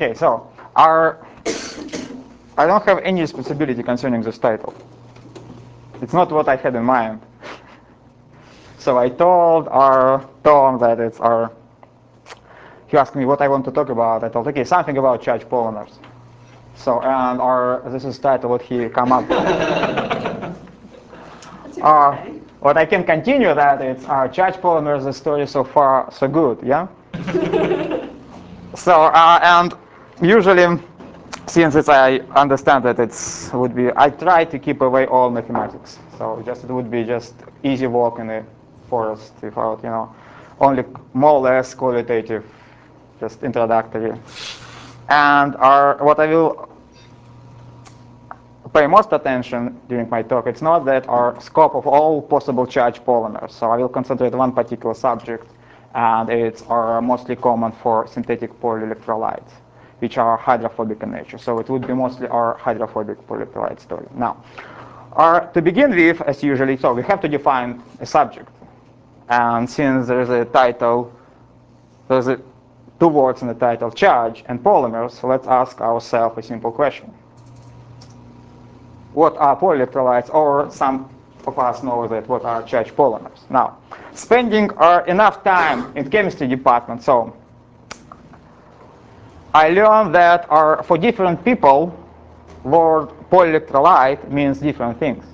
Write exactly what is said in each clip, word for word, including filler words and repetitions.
Okay, so our I don't have any responsibility concerning this title. It's not what I had in mind. So I told our Tom that it's our. He asked me what I want to talk about. I told, okay, something about charge polymers. So and our this is title what he come up with. Uh, what I can continue that it's our charge polymers. The story so far so good, yeah. So uh, and usually, since it's I understand that it's would be I try to keep away all mathematics. So just it would be just easy walk in the forest without you know only more or less qualitative, just introductory. And our what I will pay most attention during my talk, it's not that our scope of all possible charge polymers. So I will concentrate on one particular subject, and it's are mostly common for synthetic polyelectrolytes, which are hydrophobic in nature. So it would be mostly our hydrophobic polyelectrolyte story. Now, our, to begin with, as usually, so we have to define a subject. And since there's a title, there's a, two words in the title, charge and polymers, so let's ask ourselves a simple question. What are polyelectrolytes, or some of us know that what are charge polymers. Now, spending uh, enough time in chemistry department, so I learned that uh, for different people, word polyelectrolyte means different things.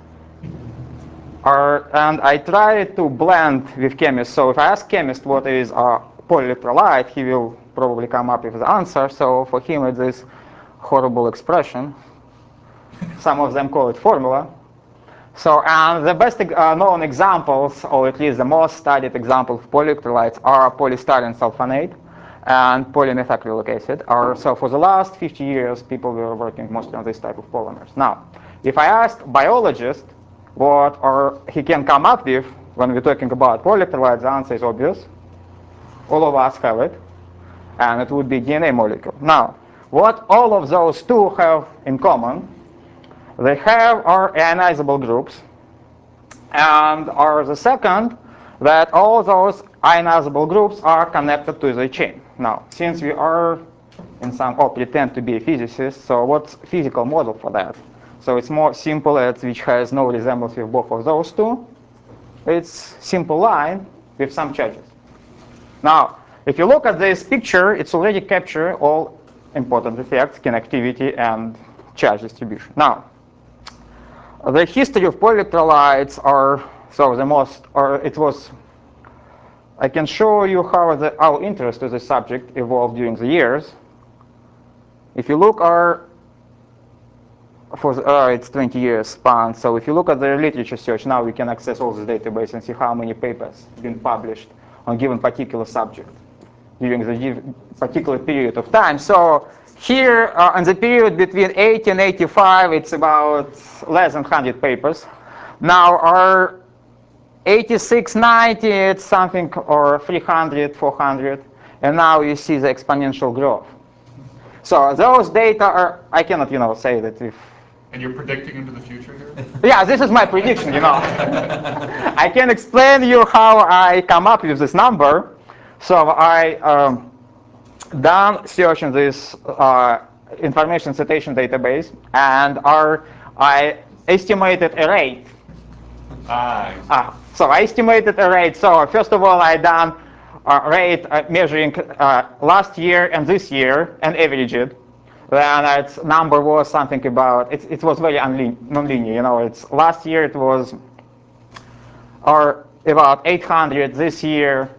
Uh, and I try to blend with chemists. So if I ask chemist what is a polyelectrolyte, he will probably come up with the answer. So for him, it's this horrible expression. Some of them call it formula. So and the best uh, known examples, or at least the most studied examples of polyelectrolytes, are polystyrene sulfonate and polymethacrylic acid. Are, so for the last fifty years, people were working mostly on this type of polymers. Now, if I ask biologist what or he can come up with when we're talking about polyelectrolytes, the answer is obvious. All of us have it, and it would be D N A molecule. Now, what all of those two have in common, they have are ionizable groups, and are the second that all those ionizable groups are connected to the chain. Now, since we are in some or pretend to be a physicist, so what's physical model for that? So it's more simple, it's, which has no resemblance with both of those two. It's simple line with some charges. Now, if you look at this picture, it's already captured all important effects, connectivity and charge distribution. Now, the history of polyelectrolytes are so the most, or it was. I can show you how the, our interest in the subject evolved during the years. If you look our, for the, uh, it's twenty years span. So if you look at the literature search, now we can access all this database and see how many papers have been published on given particular subject during the particular period of time. So here, uh, in the period between eighty and eighty-five, it's about less than one hundred papers. Now, our eighty-six, ninety, it's something, or three hundred, four hundred, and now you see the exponential growth. So those data are, I cannot, you know, say that if. And you're predicting into the future here? Yeah, this is my prediction, you know. I can explain you how I come up with this number. So I um, done search in this uh, information citation database, and our, I estimated a rate. Ah, ah, so I estimated a rate. So first of all, I done a rate uh, measuring uh, last year and this year and average it. Then its number was something about, it, it was very non-linear. You know, it's last year it was or about eight hundred. This year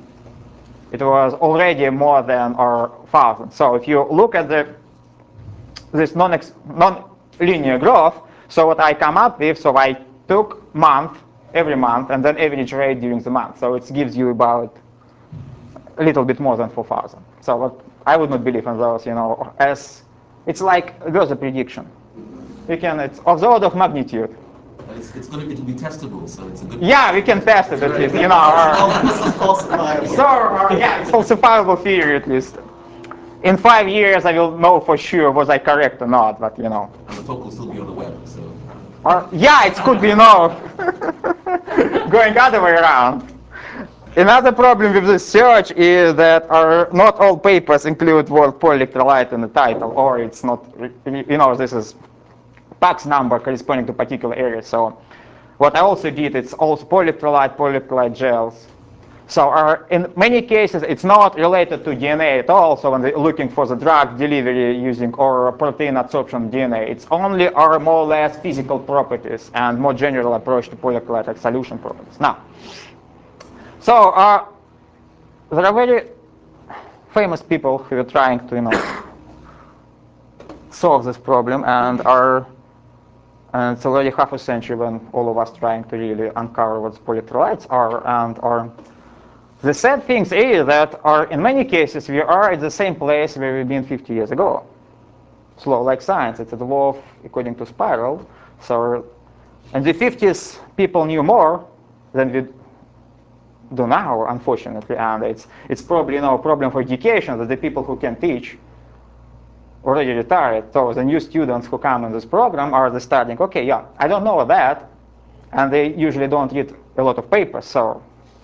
it was already more than or one thousand. So if you look at the this non-linear growth, so what I come up with, so I took month, every month, and then average rate during the month. So it gives you about a little bit more than four thousand. So what I would not believe in those, you know, as it's like weather prediction. You can, it's of the order of magnitude. It's, it's going to it'll be testable, so it's a good. Yeah, we can test it at least, you know. Or, This is falsifiable. so uh, yeah, it's falsifiable theory at least. In five years, I will know for sure was I correct or not, but you know. And the talk will still be on the web, so. Or, yeah, it could be, you know, going other way around. Another problem with this search is that are not all papers include word polyelectrolyte in the title, or it's not, you know, this is Pax number corresponding to particular area. So what I also did, it's also polyelectrolyte, polyelectrolyte gels. So our, in many cases, it's not related to D N A at all. So when they're looking for the drug delivery using or protein absorption D N A, it's only our more or less physical properties and more general approach to polyelectrolyte solution properties. Now, so uh, there are very famous people who are trying to, you know, solve this problem, and are, and it's already half a century when all of us trying to really uncover what polyelectrolytes are, and are. The sad thing is that are, in many cases we are at the same place where we've been fifty years ago. Slow like science, it's a law of, according to spiral. So in the fifties, people knew more than we do now, unfortunately, and it's it's probably, you know, a problem for education that the people who can teach already retired. So the new students who come in this program are the starting, okay, yeah, I don't know that, and they usually don't read a lot of papers. So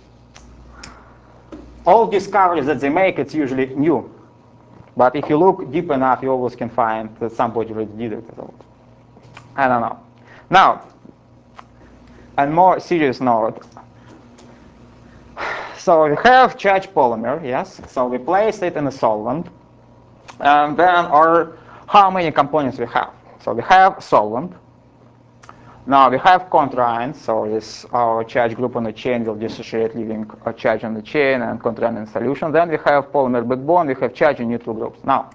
all discoveries that they make, it's usually new. But if you look deep enough, you always can find that somebody already did it. I don't know. Now, on more serious note, so we have charged polymer, yes. So we place it in a solvent. And then our, how many components we have? So we have solvent. Now we have contra-ions, so this our charge group on the chain will dissociate, leaving a charge on the chain and contra-ion in solution. Then we have polymer backbone, we have charge and neutral groups. Now,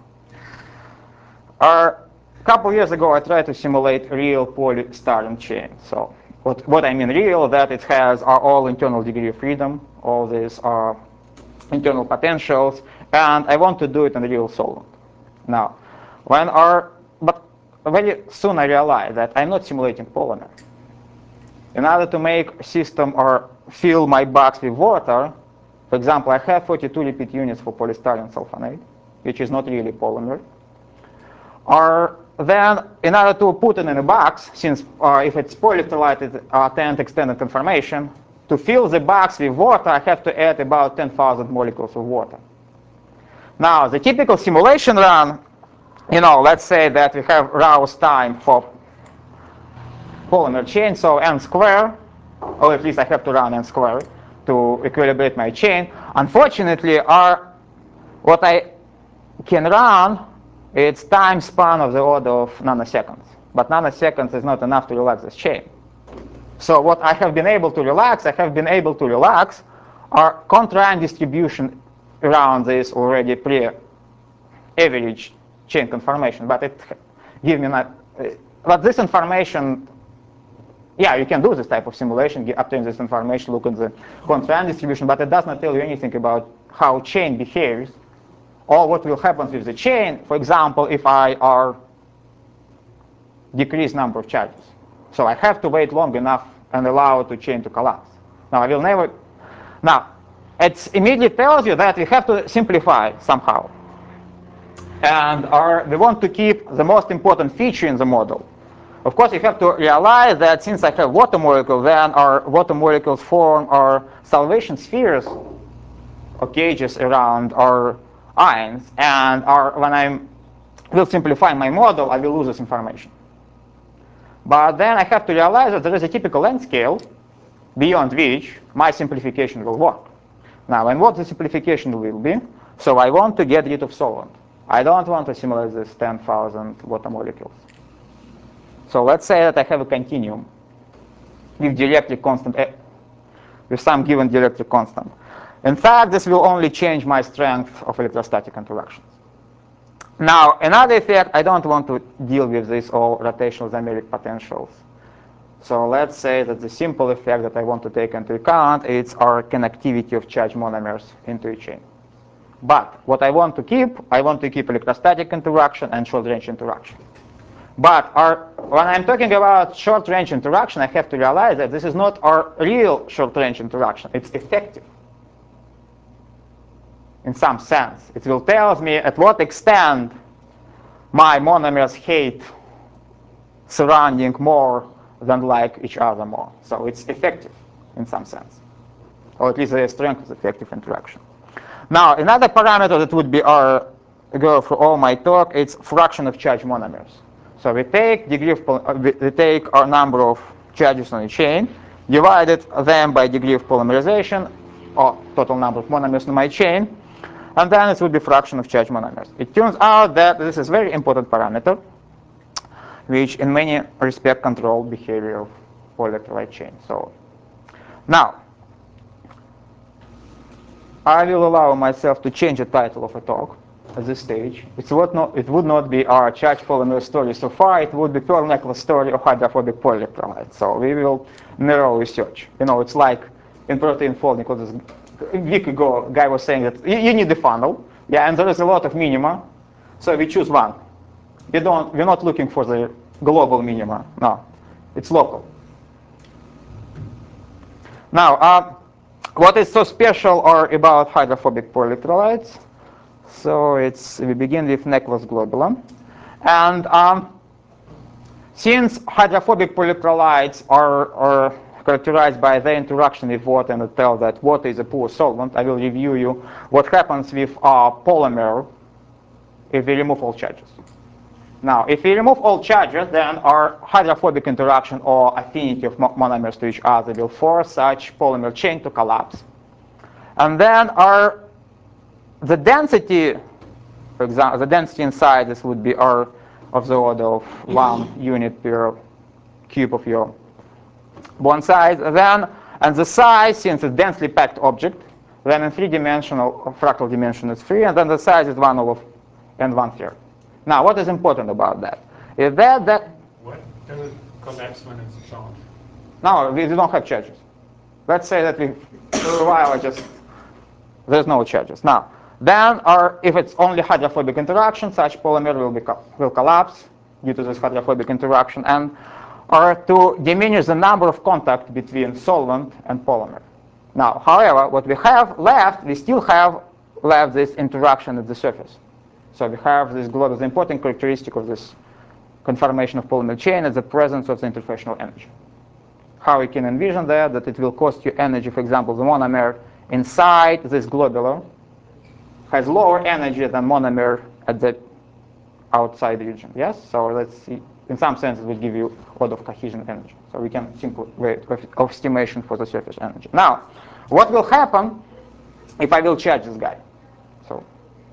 a couple years ago I tried to simulate real polystyrene chain. So what, what I mean real, that it has our all internal degree of freedom, all these are internal potentials, and I want to do it in real solvent. Now, when our, but very soon I realized that I'm not simulating polymer. In order to make a system or fill my box with water, for example, I have forty-two repeat units for polystyrene sulfonate, which is not really polymer. Or then, in order to put it in a box, since uh, if it's polyelectrolyte, it attend extended information, to fill the box with water, I have to add about ten thousand molecules of water. Now, the typical simulation run, you know, let's say that we have Rao's time for polymer chain, so n square, or at least I have to run n square to equilibrate my chain. Unfortunately, our, what I can run, it's time span of the order of nanoseconds. But nanoseconds is not enough to relax this chain. So what I have been able to relax, I have been able to relax our contra-ion distribution around this already pre-average chain conformation. But it gives me not, uh, but this information, yeah, you can do this type of simulation, get, obtain this information, look at the contra-ion distribution, but it does not tell you anything about how chain behaves or what will happen with the chain. For example, if I are decrease number of charges. So I have to wait long enough and allow the chain to collapse. Now I will never, now it immediately tells you that we have to simplify somehow. And our, we want to keep the most important feature in the model. Of course, you have to realize that since I have water molecules, then our water molecules form our salvation spheres or cages around our ions. And our, when I will simplify my model, I will lose this information. But then I have to realize that there is a typical length scale beyond which my simplification will work. Now, and what the simplification will be? So I want to get rid of solvent. I don't want to simulate this ten thousand water molecules. So let's say that I have a continuum with dielectric constant, with some given dielectric constant. In fact, this will only change my strength of electrostatic interactions. Now, another effect, I don't want to deal with this all rotational dynamic potentials. So let's say that the simple effect that I want to take into account is our connectivity of charge monomers into a chain. But what I want to keep, I want to keep electrostatic interaction and short-range interaction. But our, when I'm talking about short-range interaction, I have to realize that this is not our real short-range interaction. It's effective. In some sense, it will tell me at what extent my monomers hate surrounding more than like each other more. So it's effective in some sense. or at least their strength of the effective interaction. Now, another parameter that would be our go for all my talk, it's fraction of charge monomers. So we take degree of we take our number of charges on a chain, divided them by degree of polymerization, or total number of monomers in my chain, and then it would be fraction of charge monomers. It turns out that this is a very important parameter, which in many respects control behavior of polyelectrolyte chain. So now, I will allow myself to change the title of a talk at this stage. It's what not, it would not be our charge polymer story so far. It would be pearl necklace story of hydrophobic polyelectrolyte. So we will narrow research. You know, it's like in protein folding. Because a week ago, a guy was saying that you, you need the funnel, yeah, and there is a lot of minima. So we choose one. We don't. We're not looking for the global minima. No, it's local. Now, uh, what is so special or about hydrophobic polyelectrolytes? So it's we begin with necklace globulin, and um, since hydrophobic polyelectrolytes are, are characterized by their interaction with water, and it tells that water is a poor solvent, I will review you what happens with our polymer if we remove all charges. Now, if we remove all charges, then our hydrophobic interaction or affinity of monomers to each other will force such polymer chain to collapse. And then our the density, for example, the density inside this would be R of the order of one unit per cube of your bond size. Then, and the size, since it's densely packed object, then in three-dimensional fractal dimension is three, and then the size is one over n one third. Now, what is important about that? Is that that what does it collapse when it's charged? no, we don't have charges. Let's say that we for a while just there's no charges. Now, then, our, if it's only hydrophobic interaction, such polymer will be will collapse due to this hydrophobic interaction, and or to diminish the number of contact between solvent and polymer. Now, however, what we have left, we still have left this interaction at the surface. So we have this global, the important characteristic of this conformation of polymer chain is the presence of the interfacial energy. How we can envision that, that it will cost you energy, for example, the monomer inside this globular has lower energy than monomer at the outside region, yes? So let's see, in some sense it will give you a lot of cohesion energy. So we can simple way of, of estimation for the surface energy. Now, what will happen if I will charge this guy? So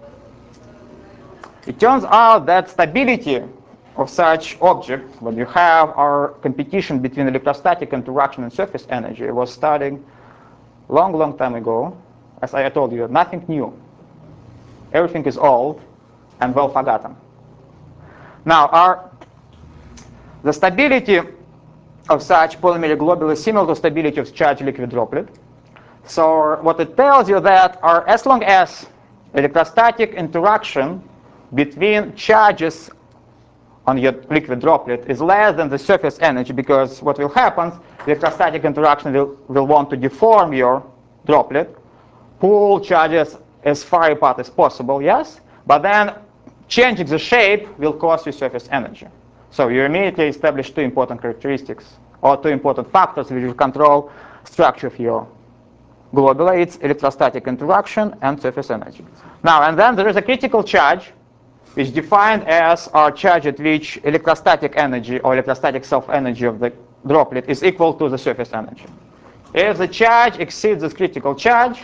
it turns out that stability of such object, when you have our competition between electrostatic interaction and surface energy, was starting long, long time ago. As I told you, nothing new. Everything is old and well forgotten. Now, our, the stability of such polymer globule is similar to stability of charged liquid droplet. So what it tells you that are, as long as electrostatic interaction between charges on your liquid droplet is less than the surface energy, because what will happen, electrostatic interaction will, will want to deform your droplet, pull charges as far apart as possible, yes? But then changing the shape will cost you surface energy. So you immediately establish two important characteristics, or two important factors which will control structure of your globule. It's electrostatic interaction and surface energy. Now, and then there is a critical charge, which is defined as our charge at which electrostatic energy or electrostatic self-energy of the droplet is equal to the surface energy. If the charge exceeds this critical charge,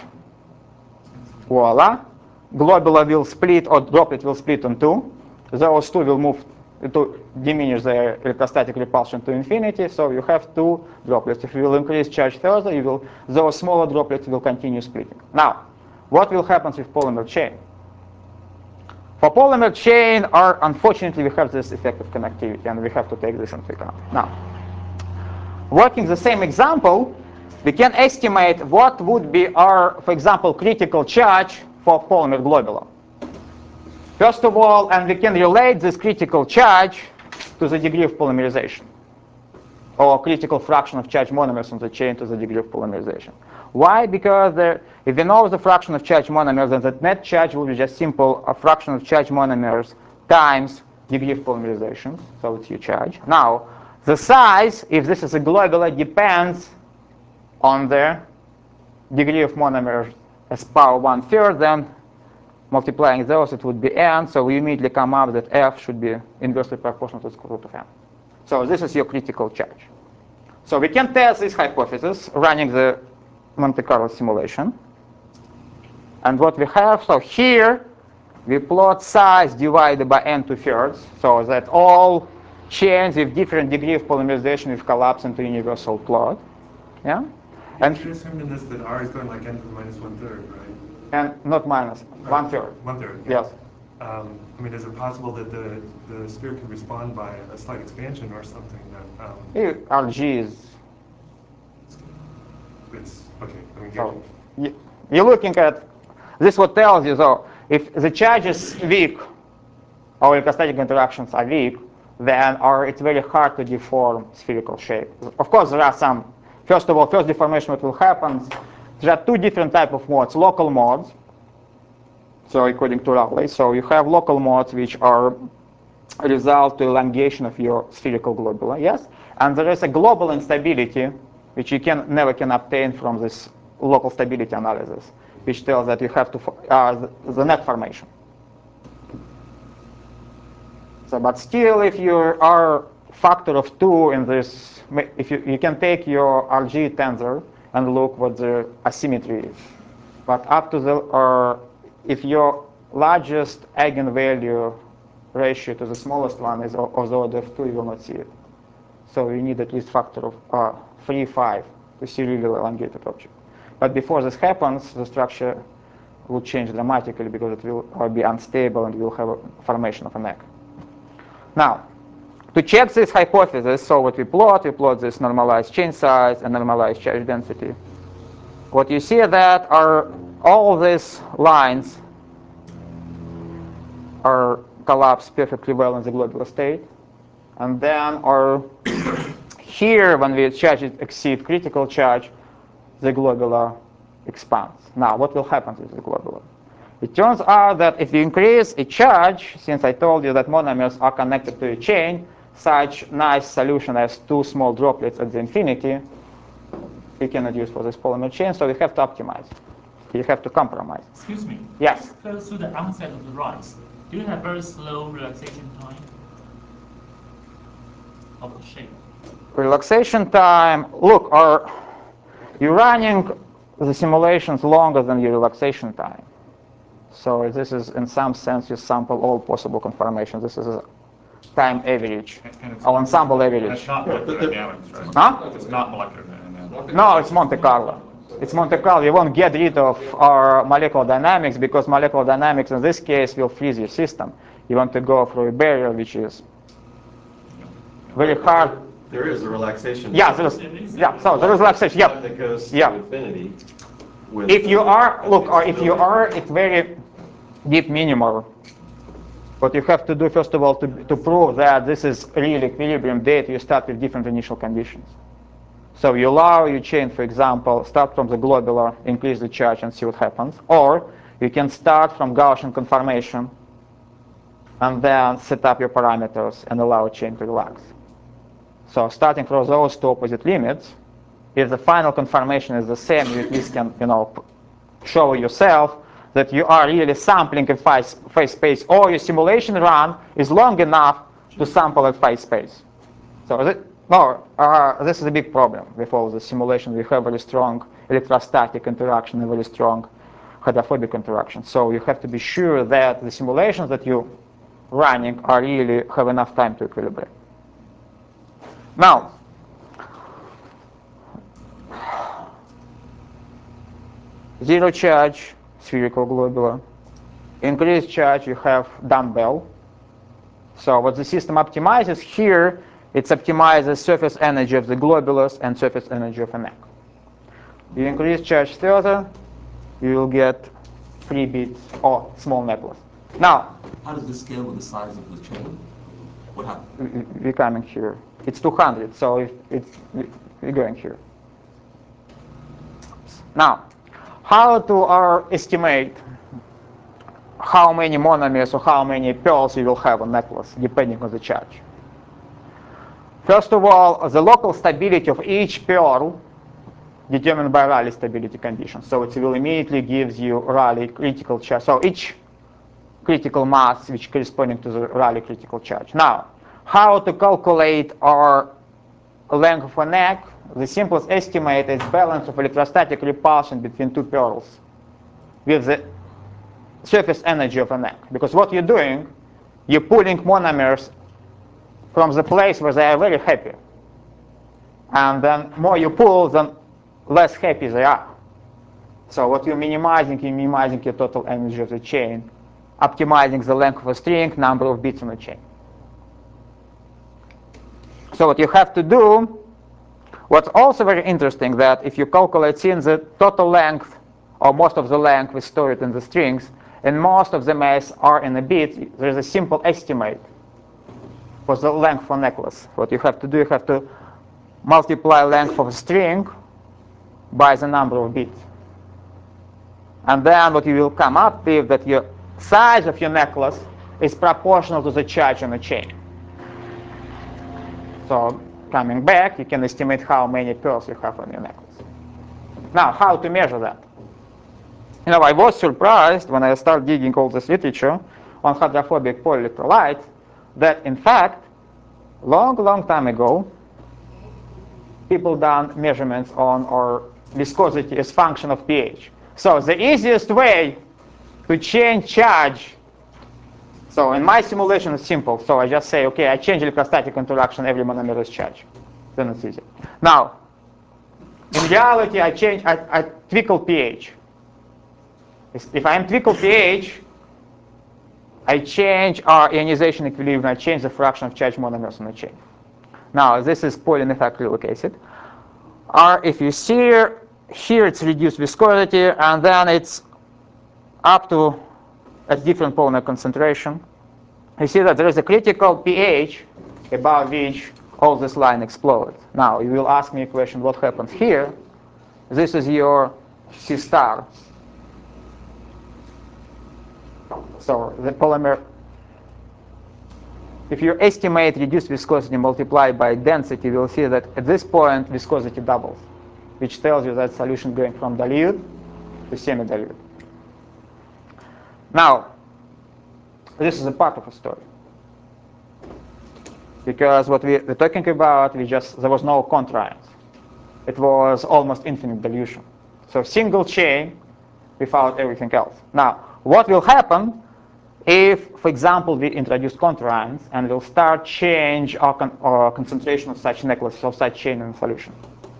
voila, globular will split or droplet will split in two. Those two will move to diminish their electrostatic repulsion to infinity. So you have two droplets. If you will increase charge further, you will those smaller droplets will continue splitting. Now, what will happen with polymer chain? For polymer chain, are unfortunately we have this effect of connectivity, and we have to take this into account. Now, working the same example, we can estimate what would be our, for example, critical charge for polymer globular. First of all, and we can relate this critical charge to the degree of polymerization, or critical fraction of charge monomers on the chain to the degree of polymerization. Why? Because there, if we know the fraction of charge monomers, then the net charge will be just simple a fraction of charge monomers times degree of polymerization. So it's your charge. Now, the size, if this is a globular, depends on the degree of monomers as power one third, then multiplying those, it would be n. So we immediately come up that F should be inversely proportional to the square root of n. So this is your critical charge. So we can test this hypothesis running the Monte Carlo simulation. And what we have, so here we plot size divided by n two-thirds, so that all chains with different degree of polymerization will collapse into universal plot. Yeah? And you assumed in this that R is going like n to the minus one third, right? And not minus, one third. One third. Yes. Um, I mean, is it possible that the, the sphere could respond by a slight expansion or something that um, Here, R G is, it's okay? I mean, so you- you're looking at, this what tells you, so if the charge is weak, or electrostatic interactions are weak, then or it's very hard to deform spherical shape. Of course, there are some, first of all, first deformation what will happen, there are two different type of modes, local modes, so according to Rowley. So you have local modes which are a result to elongation of your spherical globula, yes? And there is a global instability which you can never can obtain from this local stability analysis, which tells that you have to, uh, the, the net formation. So, but still, if you are factor of two in this, if you, you can take your R G tensor and look what the asymmetry is. But up to the, or if your largest eigenvalue ratio to the smallest one is of the order of two, you will not see it. So you need at least factor of uh, three, five to see really elongated object. But before this happens, the structure will change dramatically because it will uh, be unstable and you will have a formation of a neck. Now, to check this hypothesis, so what we plot, we plot this normalized chain size and normalized charge density. What you see that are all these lines are collapsed perfectly well in the globular state. And then are here, when the charges exceed critical charge, the globular expands. Now, what will happen to the globular? It turns out that if you increase a charge, since I told you that monomers are connected to a chain, such nice solution as two small droplets at the infinity, you cannot use for this polymer chain, so you have to optimize. You have to compromise. Excuse me. Yes? Close to the onset of the rise, do you have very slow relaxation time of the shape? Relaxation time, look, are you're running the simulations longer than your relaxation time. So this is, in some sense, you sample all possible conformations. This is a time average, And it's or not- ensemble That's average. not molecular dynamics, right? Huh? It's not molecular dynamics. No, it's Monte Carlo. It's Monte Carlo. You won't get rid of our molecular dynamics because molecular dynamics in this case will freeze your system. You want to go through a barrier which is very hard. There is a relaxation. Yeah, there is, yeah, so there is relaxation. Yeah. That goes Yeah. to infinity. with- If you are, look, or if you are, it's very deep minimal. What you have to do, first of all, to, to prove that this is real equilibrium data, you start with different initial conditions. So you allow your chain, for example, start from the globular, increase the charge, and see what happens. Or you can start from Gaussian conformation, and then set up your parameters and allow a chain to relax. So starting from those two opposite limits, if the final conformation is the same, you at least can, you know, show yourself that you are really sampling in phase, phase space, or your simulation run is long enough to sample at phase space. So is it, no, uh, this is a big problem with all the simulation. We have very strong electrostatic interaction and very strong hydrophobic interaction. So you have to be sure that the simulations that you're running are really have enough time to equilibrate. Now, zero charge, spherical globular. Increased charge, you have dumbbell. So what the system optimizes here, it optimizes surface energy of the globulus and surface energy of a neck. You increase charge further, you will get three bits or small necklace. Now, How does this scale with the size of the chain? What happens? we're coming here. It's two hundred, so it, it's, we're going here. Now, how to uh, estimate how many monomers or how many pearls you will have on necklace, depending on the charge? First of all, the local stability of each pearl determined by Rayleigh stability conditions. So it will immediately gives you Rayleigh critical charge. So each critical mass which corresponding to the Rayleigh critical charge. Now, how to calculate our length of a neck? The simplest estimate is balance of electrostatic repulsion between two pearls with the surface energy of a neck. Because what you're doing, you're pulling monomers from the place where they are very happy. And then more you pull, then less happy they are. So what you're minimizing, you're minimizing your total energy of the chain, optimizing the length of a string, number of bits on the chain. So what you have to do, what's also very interesting, that if you calculate since the total length or most of the length is stored in the strings, and most of the mass are in a bit, there's a simple estimate for the length of a necklace. What you have to do, you have to multiply length of a string by the number of bits. And then what you will come up with, that your size of your necklace is proportional to the charge on the chain. So coming back, you can estimate how many pearls you have on your necklace. Now, how to measure that? You know, I was surprised when I started digging all this literature on hydrophobic polyelectrolytes that, in fact, long, long time ago, people done measurements on our viscosity as function of pH. So the easiest way to change charge, so in my simulation it's simple. So I just say, okay, I change electrostatic interaction every monomer is charge. Then it's easy. Now, in reality, I change, I, I twinkle pH. If I am twinkle pH, I change our ionization equilibrium, I change the fraction of charged monomers on the chain. Now, this is polyene acrylic acid. Or if you see here, here it's reduced viscosity, and then it's up to a different polymer concentration. You see that there is a critical pH above which all this line explodes. Now, you will ask me a question, what happens here? This is your C star. So the polymer, if you estimate reduced viscosity multiplied by density, you will see that at this point viscosity doubles, which tells you that solution going from dilute to semi-dilute. Now, this is a part of a story. Because what we, we're talking about, we just there was no contra-ions. It was almost infinite dilution. So single chain without everything else. Now, what will happen if, for example, we introduce contra-ions and we'll start change our, con our concentration of such necklaces of such chain in solution?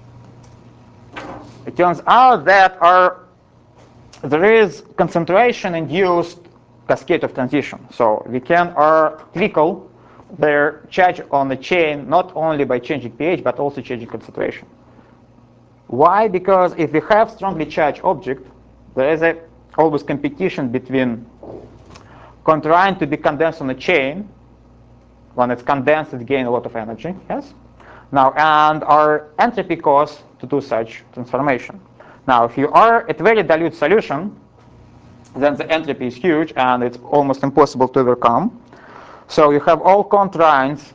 It turns out that our, there is concentration-induced cascade of transition. So we can uh, twinkle their charge on the chain not only by changing pH, but also changing concentration. Why? Because if we have strongly charged object, there is a, always competition between contra-ion to be condensed on a chain. When it's condensed, it gains a lot of energy. Yes. Now, and our entropy cost to do such transformation. Now, if you are at very dilute solution, then the entropy is huge and it's almost impossible to overcome. So you have all contra-ions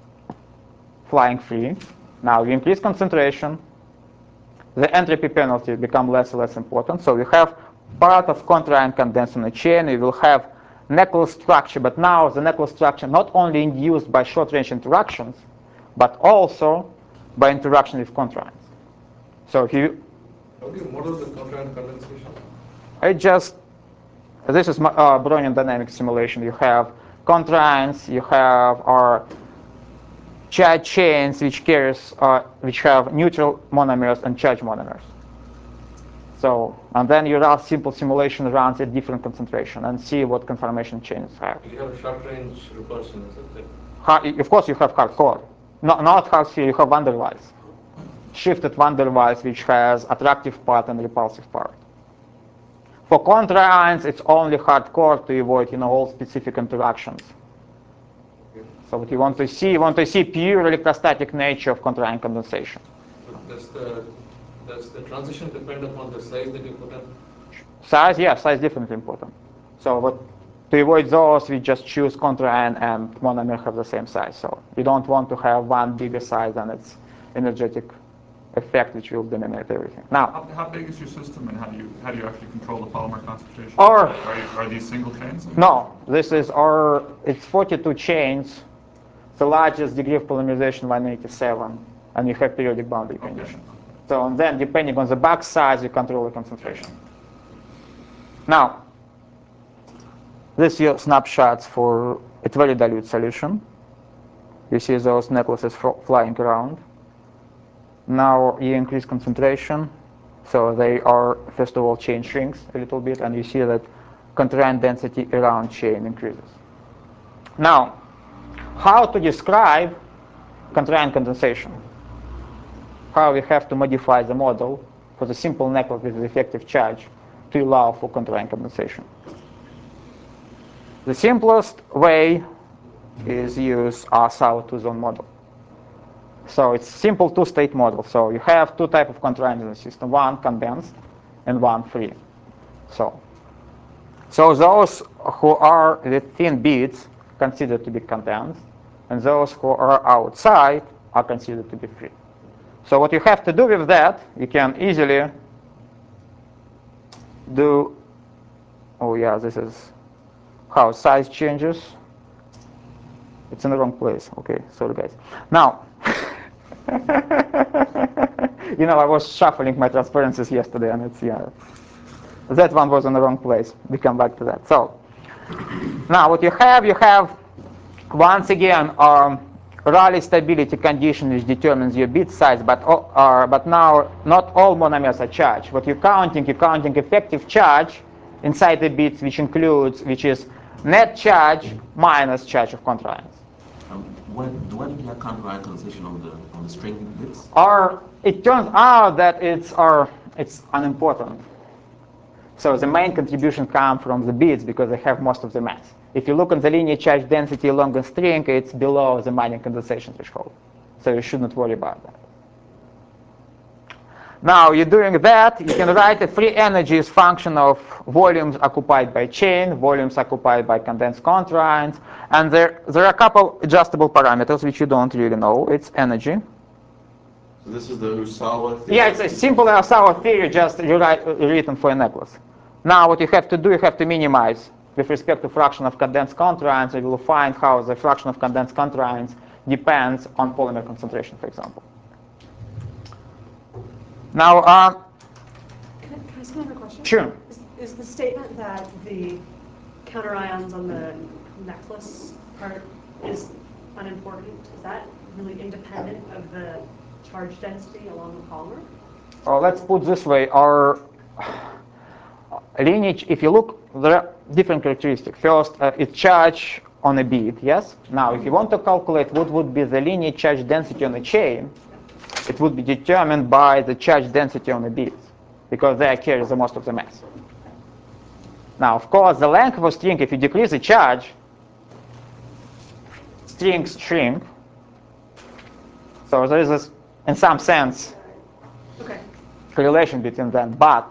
flying free. Now you increase concentration, the entropy penalty becomes less and less important. So you have part of contra-ion condensed on a chain. You will have necklace structure, but now the necklace structure not only induced by short-range interactions, but also by interaction with contra-ions. So if you, How do you model the contra-ion condensation? I just, this is my uh, Brownian dynamic simulation. You have contra-ions, you have our charge chains which carries, uh, which have neutral monomers and charged monomers. So, and then you run simple simulation runs at different concentration and see what conformation chains have. You have a short-range repulsion, is it? Hard, of course, you have hardcore. No, not hardcore, you have van der Waals. Shifted van der Waals, which has attractive part and repulsive part. For contra-ions, it's only hardcore to avoid, you know, all specific interactions. Okay. So what you want to see, you want to see pure electrostatic nature of contra-ion condensation. But does the does the transition depend upon the size that you put in? Size, yeah, size definitely important. So what, to avoid those, we just choose contra-ion and monomer have the same size. So you don't want to have one bigger size than its energetic effect which will dominate everything. Now, How, how big is your system, and how do you how do you actually control the polymer concentration? Or- are, you, are these single chains? no, this is our, it's forty-two chains, the largest degree of polymerization one eighty-seven, and you have periodic boundary Okay. condition. So and then depending on the box size, you control the concentration. Now, these are snapshots for a very dilute solution. You see those necklaces flying around. Now you increase concentration, so they are, first of all, chain shrinks a little bit, and you see that contraion density around chain increases. Now, how to describe contraion condensation? How we have to modify the model for the simple necklace with the effective charge to allow for contraion condensation. The simplest way is use our Sauer two-zone model. So it's simple two-state model. So you have two types of contraions in the system: one condensed and one free. So, so those who are within beads considered to be condensed, and those who are outside are considered to be free. So what you have to do with that, you can easily do, oh yeah, this is how size changes. It's in the wrong place. Okay, sorry guys. Now, you know, I was shuffling my transparencies yesterday, and it's, yeah, that one was in the wrong place. We come back to that. So now what you have, you have, once again, um, Rayleigh stability condition which determines your bit size, but, uh, but now not all monomers are charged. What you're counting, you're counting effective charge inside the bits, which includes, which is net charge minus charge of contraions. Um, when, when do you have contraion condensation on the on the string bits? Or it turns out that it's or it's unimportant. So the main contribution comes from the bits because they have most of the mass. If you look at the linear charge density along the string, it's below the Magnum condensation threshold. So you shouldn't worry about that. Now you're doing that, you can write a free energy as function of volumes occupied by chain, volumes occupied by condensed contraions, and there, there are a couple adjustable parameters which you don't really know. It's energy. So this is the Usawa theory? Yeah, it's a simple Usawa theory just rewrite, written for a necklace. Now what you have to do, you have to minimize with respect to fraction of condensed contraions, and you will find how the fraction of condensed contraions depends on polymer concentration, for example. Now, uh, Can I, can I ask another question? Sure. Is, is the statement that the counterions on the necklace part is unimportant, is that really independent of the charge density along the polymer? well, let's put this way. Our lineage, if you look, there are different characteristics. First, uh, it's charge on a bead, yes? Now, if you want to calculate what would be the linear charge density on a chain, it would be determined by the charge density on the beads, because they carry the most of the mass. Now, of course, the length of a string, if you decrease the charge, strings shrink. So there is, this, in some sense, Okay. correlation between that, but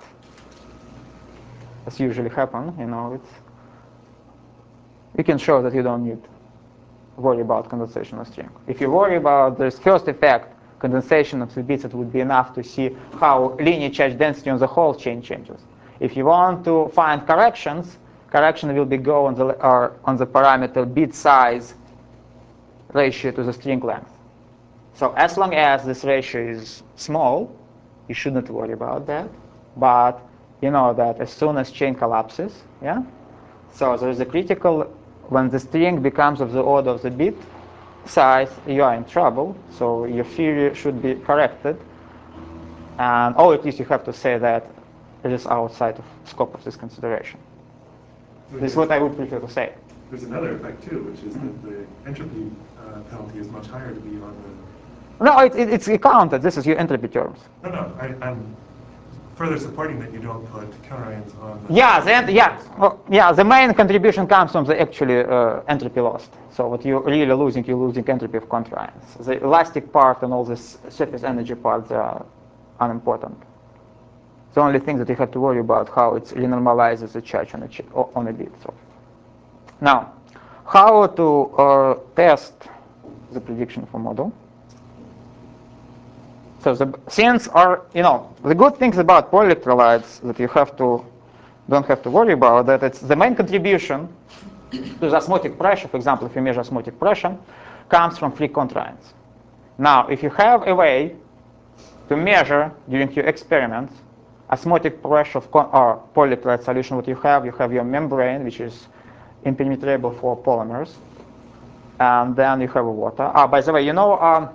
as usually happens, you know, it's you can show that you don't need to worry about condensation of string. If you worry about this first effect, condensation of the bits, it would be enough to see how linear charge density on the whole chain changes. If you want to find corrections, correction will be go on the or on the parameter bit size ratio to the string length. So as long as this ratio is small, you shouldn't worry about that. But you know that as soon as chain collapses, yeah, so there is a critical, when the string becomes of the order of the bit size, you are in trouble. So your theory should be corrected, and or at least you have to say that it is outside of scope of this consideration. This is what I would prefer to say. There's another effect too, which is that the entropy uh, penalty is much higher to be on the. No, it, it, it's counted. This is your entropy terms. No, no, I, I'm further supporting that you don't put counterions on the. Yeah, the, yeah, well, yeah. The main contribution comes from the actually uh, entropy lost. So what you're really losing, you're losing entropy of contraions. The elastic part and all this surface energy parts are unimportant. The only thing that you have to worry about how it renormalizes the charge on a ch on a bit. So now, how to uh, test the prediction of a model? So the since are, you know, the good things about polyelectrolytes that you have to don't have to worry about, that it's the main contribution to the osmotic pressure, for example, if you measure osmotic pressure, comes from free contraions. Now, if you have a way to measure during your experiments osmotic pressure of con or polyelectrolyte solution, what you have, you have your membrane, which is impenetrable for polymers, and then you have water. Ah, by the way, you know, um,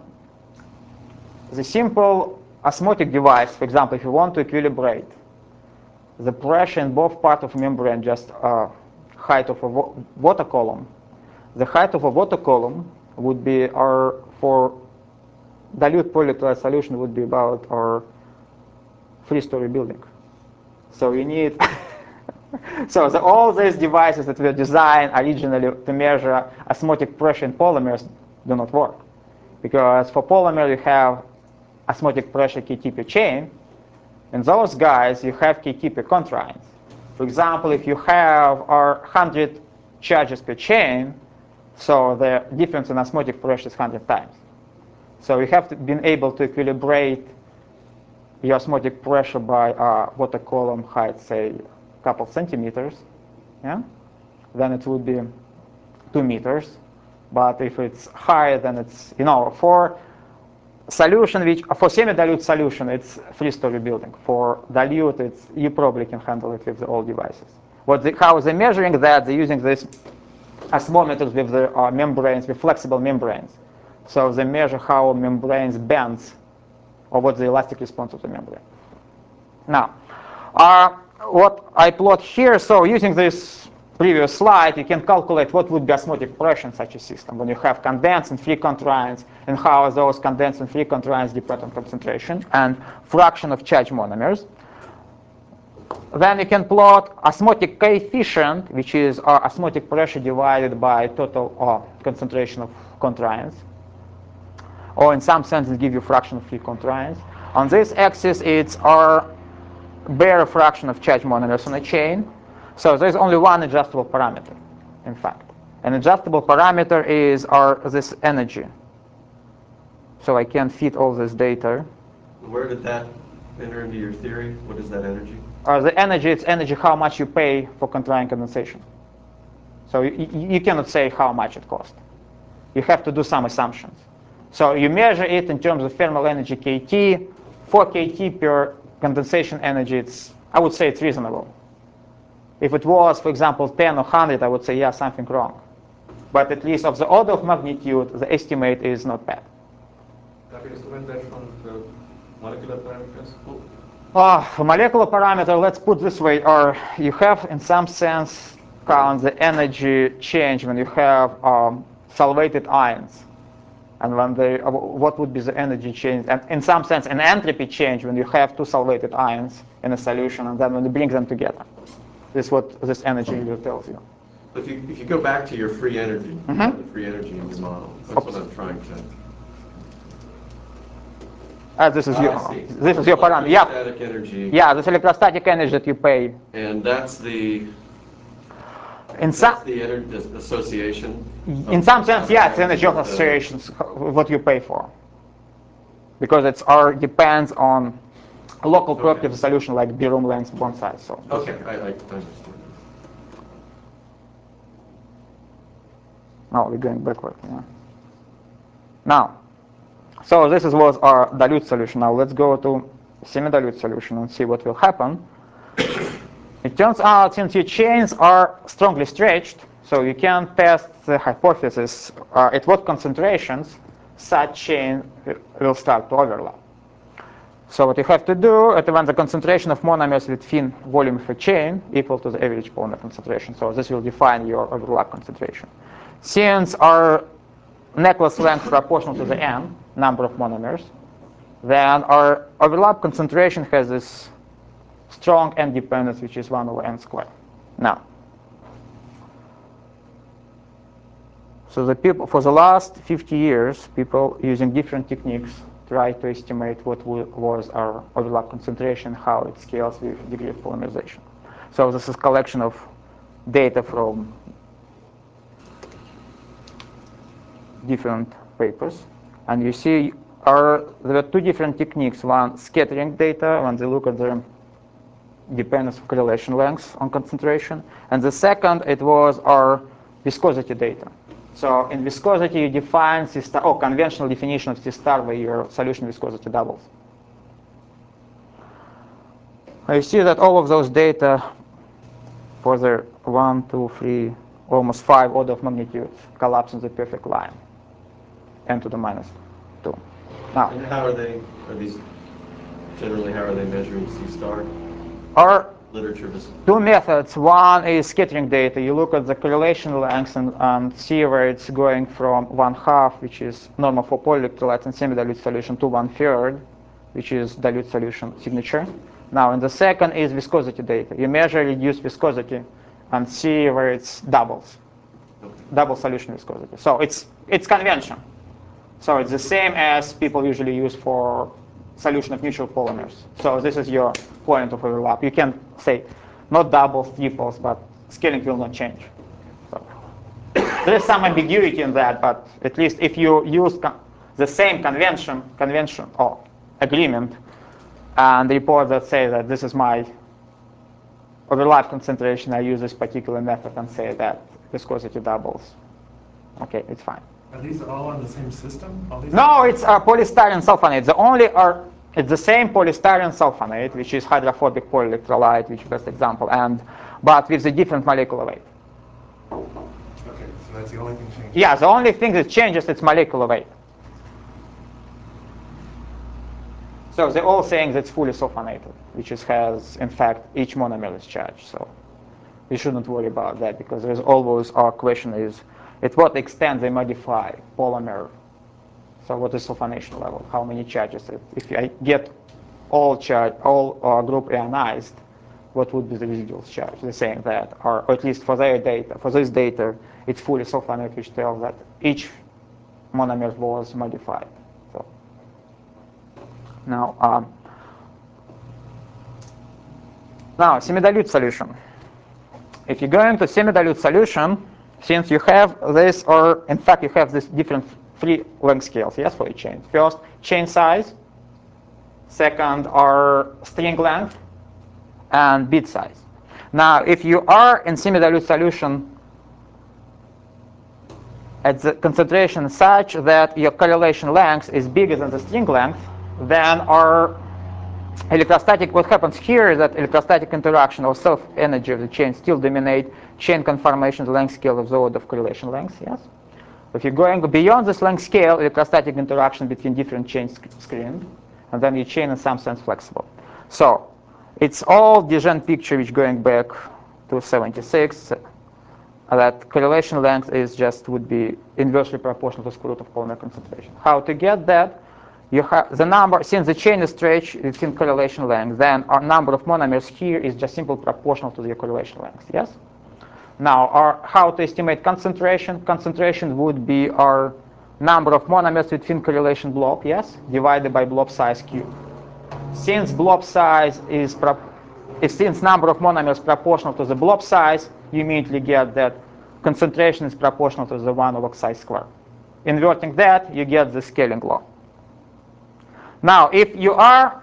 the simple osmotic device, for example, if you want to equilibrate the pressure in both parts of membrane, just uh, height of a water column, the height of a water column would be, our for dilute polyelectrolyte solution would be about our three-story building. So you need, so the, all these devices that were designed originally to measure osmotic pressure in polymers do not work. Because for polymer you have osmotic pressure K T per chain. In those guys you have K T per contraions. For example, if you have our one hundred charges per chain, so the difference in osmotic pressure is one hundred times. So you have to been able to equilibrate your osmotic pressure by uh, water column height, say a couple centimeters, yeah? Then it would be two meters. But if it's higher, then it's, you know, for solution which, for semi-dilute solution, it's three-story building. For dilute, it's, you probably can handle it with the old devices. What they, how they're measuring that, they're using these osmometers with the uh, membranes, with flexible membranes. So they measure how membranes bends, or what's the elastic response of the membrane. Now, uh, what I plot here, so using this previous slide, you can calculate what would be osmotic pressure in such a system when you have condensed and free contraions, and how those condensed and free contraions depend on concentration and fraction of charged monomers. Then you can plot osmotic coefficient, which is our osmotic pressure divided by total uh, concentration of contraions. Or in some sense, it gives you fraction of free contraions. On this axis, it's our bare fraction of charged monomers on a chain. So there's only one adjustable parameter, in fact. An adjustable parameter is our this energy. So I can fit all this data. Where did that enter into your theory? What is that energy? Uh, the energy, it's energy how much you pay for contraion condensation. So you, you cannot say how much it costs. You have to do some assumptions. So you measure it in terms of thermal energy K T. four K T per condensation energy, it's, I would say it's reasonable. If it was, for example, ten or one hundred, I would say, yeah, something wrong. But at least of the order of magnitude, the estimate is not bad. Have you instrument that from the molecular parameters? Uh, for molecular parameter, let's put this way, or you have, in some sense, count the energy change when you have um, solvated ions. And when they, uh, what would be the energy change? And in some sense, an entropy change when you have two solvated ions in a solution, and then when you bring them together. This is what this energy will tells you. If you, if you go back to your free energy, Mm-hmm. the free energy in your model, that's what I'm trying to... Uh, this is Ah, your, I see. this is your parameter. Yeah. Electrostatic energy. Yeah, this electrostatic energy that you pay. And that's the... In That's some, the energy association? in some sense, yeah, it's energy of with the- associations, what you pay for. Because it's our depends on a local property of the solution, like B room length, bond size. So. Okay, I, I understand. Now we're going backward. Yeah. Now, so this is, was our dilute solution. Now let's go to semi-dilute solution and see what will happen. It turns out, since your chains are strongly stretched, so you can test the hypothesis uh, at what concentrations such chain will start to overlap. So what you have to do is when the concentration of monomers within volume of a chain equal to the average polymer concentration. So this will define your overlap concentration. Since our necklace length is proportional to the n, number of monomers, then our overlap concentration has this strong n dependence, which is one over n squared. Now, so the people for the last fifty years, people using different techniques try to estimate what was our overlap concentration, how it scales with degree of polymerization. So this is a collection of data from different papers, and you see are there are two different techniques. One, scattering data, when they look at the dependence of correlation lengths on concentration. And the second, it was our viscosity data. So in viscosity, you define C star, oh, conventional definition of C star where your solution viscosity doubles. You see that all of those data for the one, two, three, almost five order of magnitude collapse in the perfect line, n to the minus two. Now, And how are they, are these, generally, how are they measuring C star? our Literature is two methods. One is scattering data. You look at the correlation length and, and see where it's going from one half, which is normal for polyelectrolytes and semi-dilute solution, to one third, which is dilute solution signature. Now, and the second is viscosity data. You measure reduced viscosity and see where it's doubles, double solution viscosity. So it's it's convention. So it's the same as people usually use for solution of neutral polymers. So this is your point of overlap. You can say not doubles, triples, but scaling will not change. So there is some ambiguity in that, but at least if you use the same convention, convention or agreement, and report that say that this is my overlap concentration, I use this particular method and say that viscosity doubles. Okay, it's fine. Are these all on the same system? All these No, it's uh, polystyrene sulfonate. The only are it's the same polystyrene sulfonate, which is hydrophobic polyelectrolyte, which is best example, and but with a different molecular weight. Okay, so that's the only thing changing. Yeah, the only thing that changes is molecular weight. So they're all saying that it's fully sulfonated, which is, has, in fact, each monomer is charged. So we shouldn't worry about that because there's always our question is, at what extent they modify polymer. So what is sulfonation level? How many charges? If I get all charge, all uh, group ionized, what would be the residual charge? They're saying that, or, or at least for their data, for this data, it's fully sulfonated, which tells that each monomer was modified. So now, um, now semi-dilute solution. If you go into semi-dilute solution, since you have this, or in fact you have this different three length scales, yes, for each chain. First, chain size. Second, are string length, and bit size. Now, if you are in semi-dilute solution at the concentration such that your correlation length is bigger than the string length, then our electrostatic, what happens here is that electrostatic interaction or self-energy of the chain still dominate chain conformation length scale of the order of correlation length, yes? If you're going beyond this length scale, electrostatic interaction between different chains screened, and then your chain in some sense flexible. So it's all Dijon picture which going back to seventy-six, that correlation length is just would be inversely proportional to the square root of polymer concentration. How to get that? You have the number, since the chain is stretched, it's in correlation length, then our number of monomers here is just simply proportional to the correlation length, yes? Now, our, how to estimate concentration? Concentration would be our number of monomers within correlation blob, yes, divided by blob size cubed. Since blob size is, pro since number of monomers proportional to the blob size, you immediately get that concentration is proportional to the one log size squared. Inverting that, you get the scaling law. Now, if you are,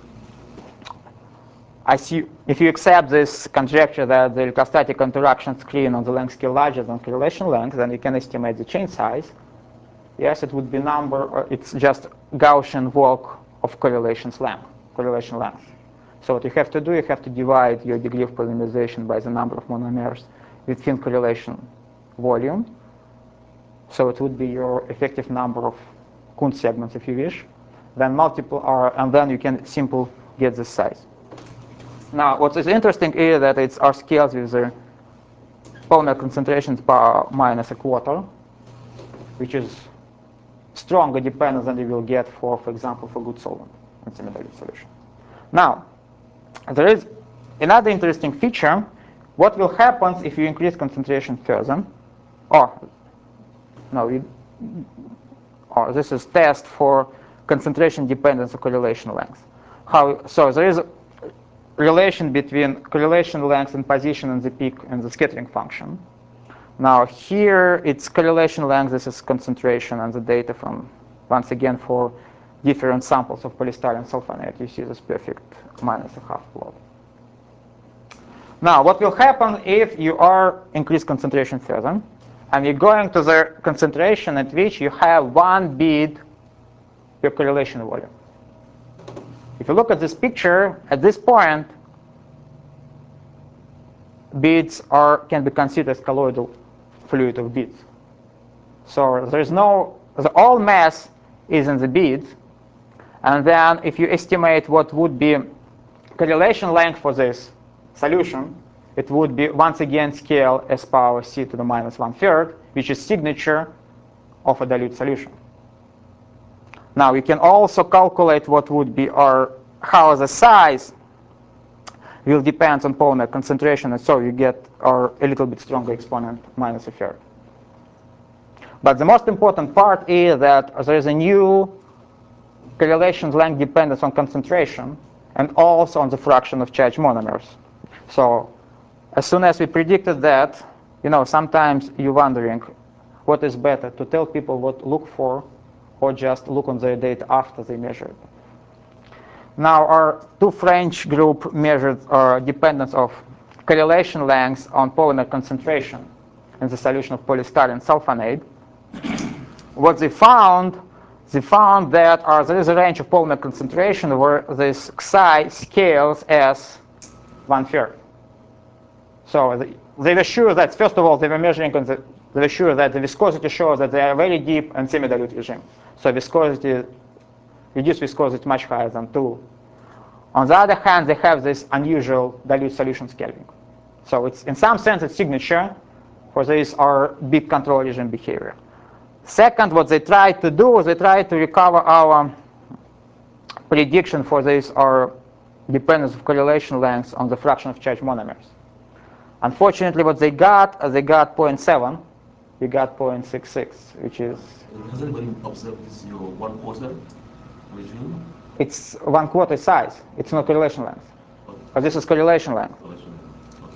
I see, if you accept this conjecture that the electrostatic interaction screen on the length scale larger than correlation length, then you can estimate the chain size. Yes, it would be number, or it's just Gaussian walk of correlation length, correlation length. So what you have to do, you have to divide your degree of polymerization by the number of monomers within correlation volume. So it would be your effective number of Kuhn segments, if you wish. Then multiple are, and then you can simply get this size. Now, what is interesting is that it's our scales with the polymer concentrations per minus a quarter, which is stronger dependence than you will get for, for example, for good solvent in semi-dilute solution. Now, there is another interesting feature. What will happen if you increase concentration further? Or, no, you, or this is test for concentration dependence of correlation length. How, so there is a relation between correlation length and position in the peak and the scattering function. Now here it's correlation length, this is concentration, and the data from, once again, for different samples of polystyrene sulfonate, you see this perfect minus a half plot. Now, what will happen if you are increase concentration further, and you're going to the concentration at which you have one bead per correlation volume? If you look at this picture, at this point, beads are can be considered as colloidal fluid of beads. So there's no, the all mass is in the beads, and then if you estimate what would be correlation length for this solution, it would be once again scale s power c to the minus one third, which is signature of a dilute solution. Now we can also calculate what would be our, how the size will depend on polymer concentration, and so you get our a little bit stronger exponent minus a third. But the most important part is that there is a new correlation length dependence on concentration and also on the fraction of charged monomers. So as soon as we predicted that, you know, sometimes you're wondering what is better, to tell people what to look for or just look on their data after they measured. Now our two French group measured our dependence of correlation lengths on polymer concentration in the solution of polystyrene sulfonate. What they found, they found that uh, there is a range of polymer concentration where this psi scales as one third. So they, they were sure that, first of all, they were measuring, on the, they were sure that the viscosity shows that they are very deep and semi-dilute regime. So viscosity, reduced viscosity is much higher than two. On the other hand, they have this unusual dilute solution scaling. So it's, in some sense, it's signature for this our big control regime behavior. Second, what they tried to do is they tried to recover our prediction for this our dependence of correlation lengths on the fraction of charged monomers. Unfortunately, what they got, uh, they got zero point seven. We got zero point six six, which is... Has anybody observed this, your one quarter regime? It's one quarter size. It's not correlation length. Okay. But this is correlation length. Correlation. Okay.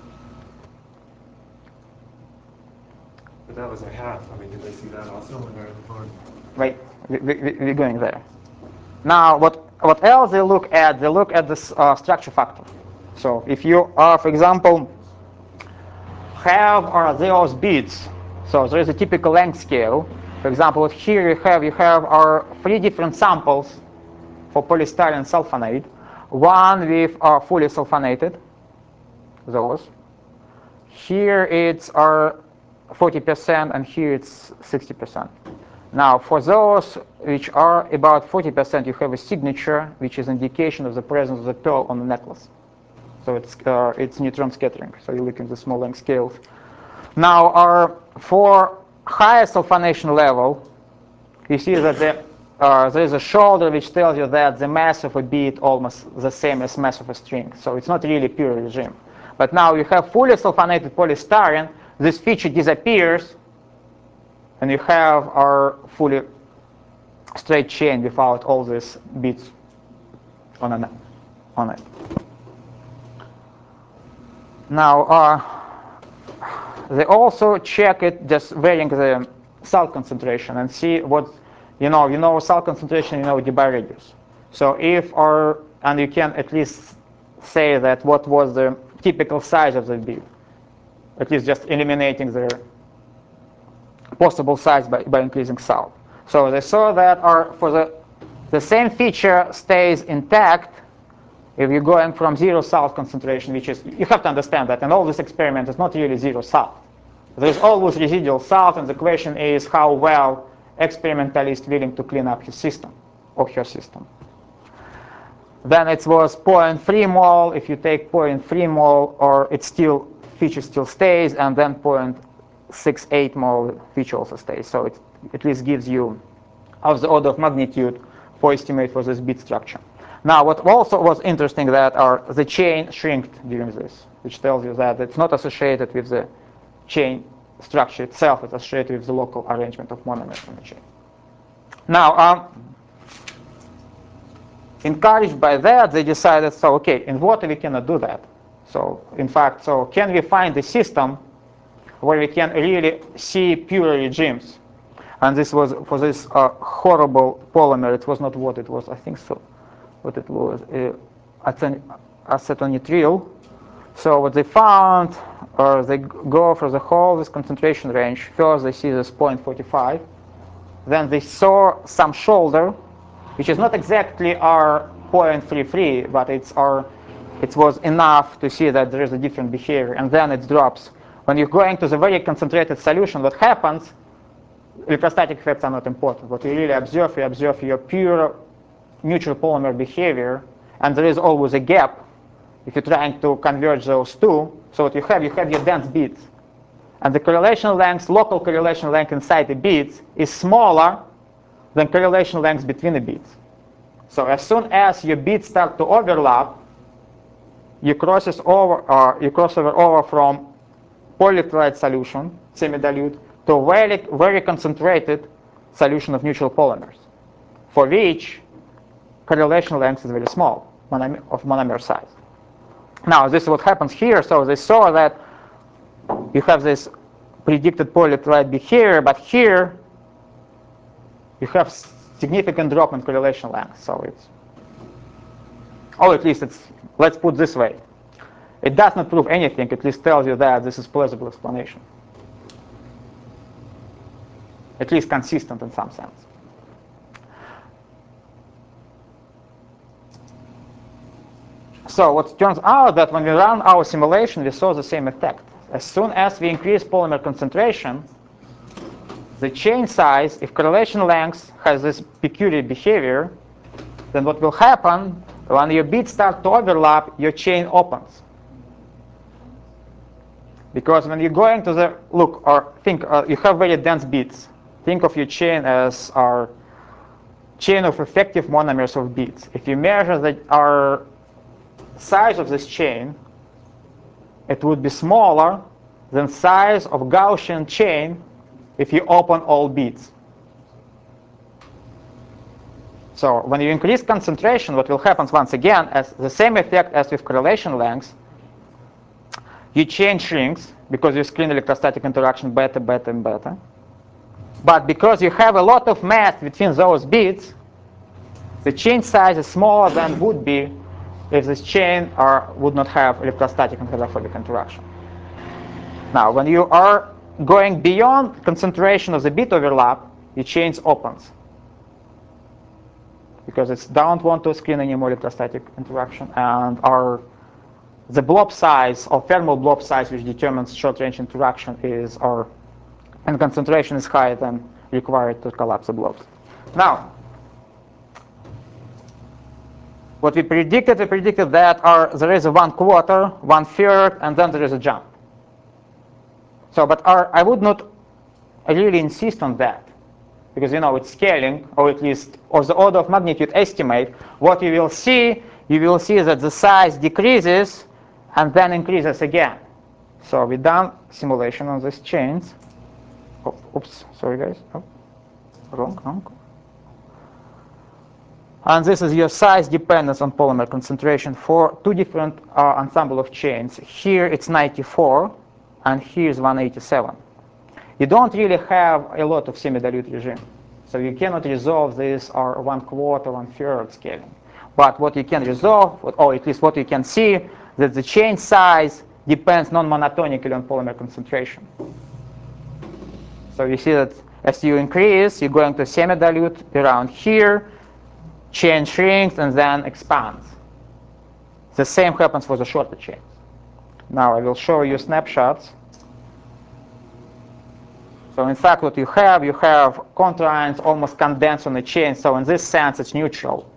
But that was a half. I mean, did they see that also in their report? Right, we, we, we're going there. Now, what what else they look at? They look at this uh, structure factor. So if you are, for example, have uh, those beads, so there is a typical length scale. For example, here you have you have our three different samples for polystyrene sulfonate. One with uh, fully sulfonated, those. Here it's our forty percent, and here it's sixty percent. Now, for those which are about forty percent, you have a signature, which is indication of the presence of the pearl on the necklace. So it's uh, it's neutron scattering. So you look at the small length scales. Now, our for higher sulfonation level, you see that the, uh, there is a shoulder which tells you that the mass of a bead almost the same as mass of a string. So it's not really pure regime. But now you have fully sulfonated polystyrene. This feature disappears, and you have our fully straight chain without all these beads on, an, on it. Now, uh, they also check it just varying the salt concentration and see what, you know, you know salt concentration, you know Debye radius. So if our, and you can at least say that what was the typical size of the bead, at least just eliminating the possible size by, by increasing salt. So they saw that our, for the, the same feature stays intact if you're going from zero salt concentration, which is, you have to understand that in all this experiment, it's not really zero salt. There's always residual salt, and the question is how well experimentalist willing to clean up his system or her system. Then it was zero point three mol. If you take zero point three mol, or it still feature still stays, and then zero point six eight mol feature also stays. So it at least gives you of the order of magnitude for estimate for this bit structure. Now, what also was interesting that are the chain shrinked during this, which tells you that it's not associated with the chain structure itself, it's associated with the local arrangement of monomers on the chain. Now, um, encouraged by that, they decided, so okay, in water we cannot do that. So, in fact, so can we find a system where we can really see pure regimes? And this was for this uh, horrible polymer. It was not what it was, I think so. What it was, uh, acetonitrile. So what they found, uh, they go for the whole this concentration range. First they see this zero point four five. Then they saw some shoulder, which is not exactly our zero point three three, but it's our, it was enough to see that there is a different behavior. And then it drops. When you're going to the very concentrated solution, what happens, electrostatic effects are not important. What you really observe, you observe your pure neutral polymer behavior, and there is always a gap if you're trying to converge those two. So what you have, you have your dense beads. And the correlation length, local correlation length inside the beads is smaller than correlation length between the beads. So as soon as your beads start to overlap, you crosses over, uh, you cross over, over from polyelectrolyte solution, semi-dilute, to a very, very concentrated solution of neutral polymers, for which correlation length is very small, monomer, of monomer size. Now, this is what happens here. So they saw that you have this predicted polyelectrolyte behavior, but here you have significant drop in correlation length. So it's, or at least it's, let's put it this way. It does not prove anything, it at least tells you that this is plausible explanation. At least consistent in some sense. So what turns out that when we run our simulation, we saw the same effect. As soon as we increase polymer concentration, the chain size, if correlation length has this peculiar behavior, then what will happen, when your beads start to overlap, your chain opens. Because when you're going to the, look, or think, uh, you have very dense beads. Think of your chain as our chain of effective monomers of beads. If you measure the, our size of this chain, it would be smaller than size of Gaussian chain if you open all beads. So when you increase concentration, what will happen once again, as the same effect as with correlation length, your chain shrinks because you screen electrostatic interaction beta, beta, and beta. But because you have a lot of mass between those beads, the chain size is smaller than would be if this chain are, would not have electrostatic and hydrophobic interaction. Now, when you are going beyond concentration of the bead overlap, your chain opens, because it don't want to screen any more electrostatic interaction, and our the blob size or thermal blob size, which determines short-range interaction, is our and concentration is higher than required to collapse the blobs. Now, what we predicted, we predicted that our, there is a one quarter, one third, and then there is a jump. So, but our, I would not really insist on that, because you know it's scaling, or at least of the order of magnitude estimate. What you will see, you will see that the size decreases and then increases again. So we done simulation on these chains. Oh, oops, sorry guys. Oh, wrong, wrong. And this is your size dependence on polymer concentration for two different uh, ensemble of chains. Here it's ninety-four, and here is one eighty-seven. You don't really have a lot of semi-dilute regime, so you cannot resolve this or one quarter, one third scaling. But what you can resolve, or at least what you can see, that the chain size depends non-monotonically on polymer concentration. So you see that as you increase, you're going to semi-dilute around here, chain shrinks and then expands. The same happens for the shorter chains. Now I will show you snapshots. So in fact, what you have, you have contra-ions almost condensed on the chain. So in this sense, it's neutral.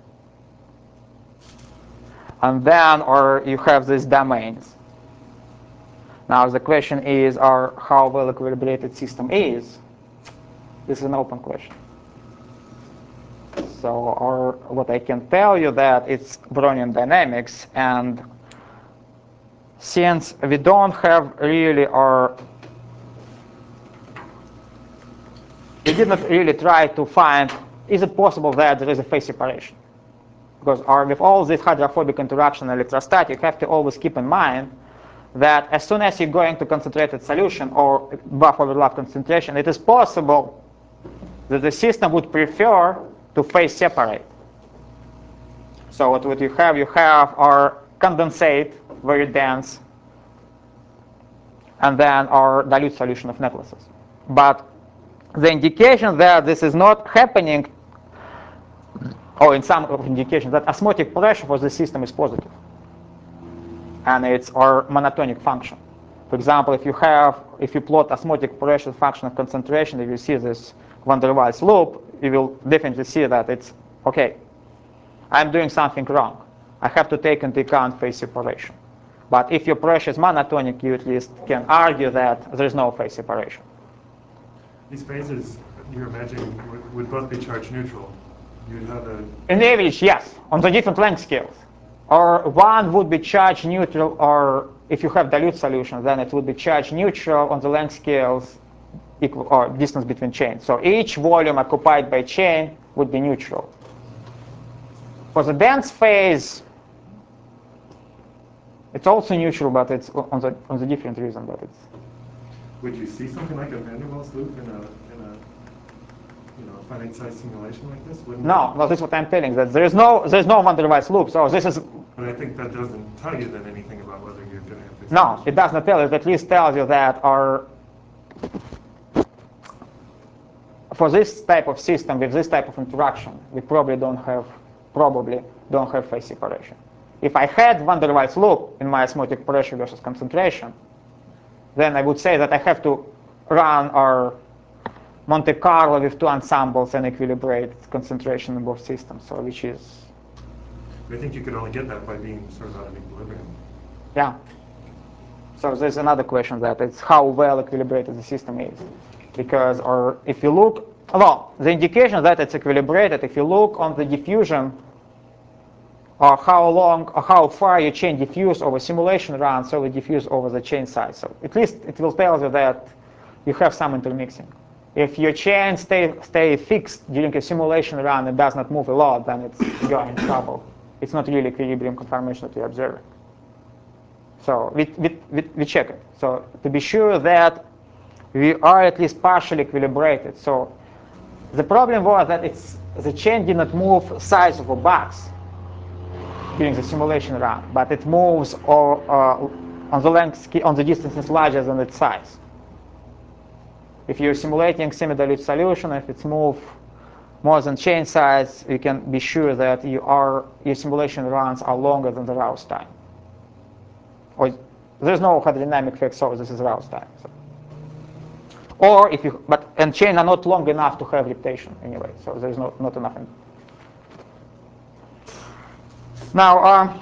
And then, or you have these domains. Now the question is, or how well equilibrated system is. This is an open question. So, or what I can tell you that it's Brownian dynamics, and since we don't have really our, we did not really try to find, is it possible that there is a phase separation? Because our, with all this hydrophobic interaction and electrostatic, you have to always keep in mind that as soon as you go into concentrated solution or buff overlap concentration, it is possible that the system would prefer to phase separate. So what, what you have, you have our condensate, very dense, and then our dilute solution of netlesses. But the indication that this is not happening, or in some of indications that osmotic pressure for the system is positive, and it's our monotonic function. For example, if you have, if you plot osmotic pressure function of concentration, if you see this van der Waals loop, you will definitely see that it's okay. I'm doing something wrong. I have to take into account phase separation. But if your pressure is monotonic, you at least can argue that there is no phase separation. These phases you're imagining would, would both be charge neutral. You'd have a In average, yes, on the different length scales. Or one would be charge neutral, or if you have dilute solution, then it would be charge neutral on the length scales equal or distance between chains. So each volume occupied by chain would be neutral. For the dense phase, it's also neutral, but it's on the on the different reason. But it's. Would you see something like a van der Waals loop in a in a you know finite size simulation like this? Wouldn't No, no, this is what I'm telling. That there is no there is no van der Waals loop. So this is. But I think that doesn't tell you then anything about whether you're going to have this. No, it does not tell you. It at least tells you that our for this type of system with this type of interaction, we probably don't have probably don't have phase separation. If I had van der Waals loop in my osmotic pressure versus concentration, then I would say that I have to run our Monte Carlo with two ensembles and equilibrate concentration in both systems. So which is. I think you could only get that by being sort of out of equilibrium. Yeah. So there's another question that it's how well equilibrated the system is. Because or if you look, well, the indication that it's equilibrated, if you look on the diffusion or how long or how far your chain diffuse over simulation run, so it diffuse over the chain size. So at least it will tell you that you have some intermixing. If your chain stay stay fixed during a simulation run and does not move a lot, then it's you're in trouble. It's not really equilibrium conformation that we observe. So we, we, we, we check it. So to be sure that we are at least partially equilibrated. So the problem was that it's the chain did not move size of a box during the simulation run, but it moves or, uh, on the length on the distances larger than its size. If you're simulating semi-dilute solution, if it's moved more than chain size, you can be sure that you are, your simulation runs are longer than the Rouse time. Or there's no hydrodynamic effect, so this is Rouse time. So. Or if you, but and chain are not long enough to have reptation anyway, so there's not not enough. In. Now, uh,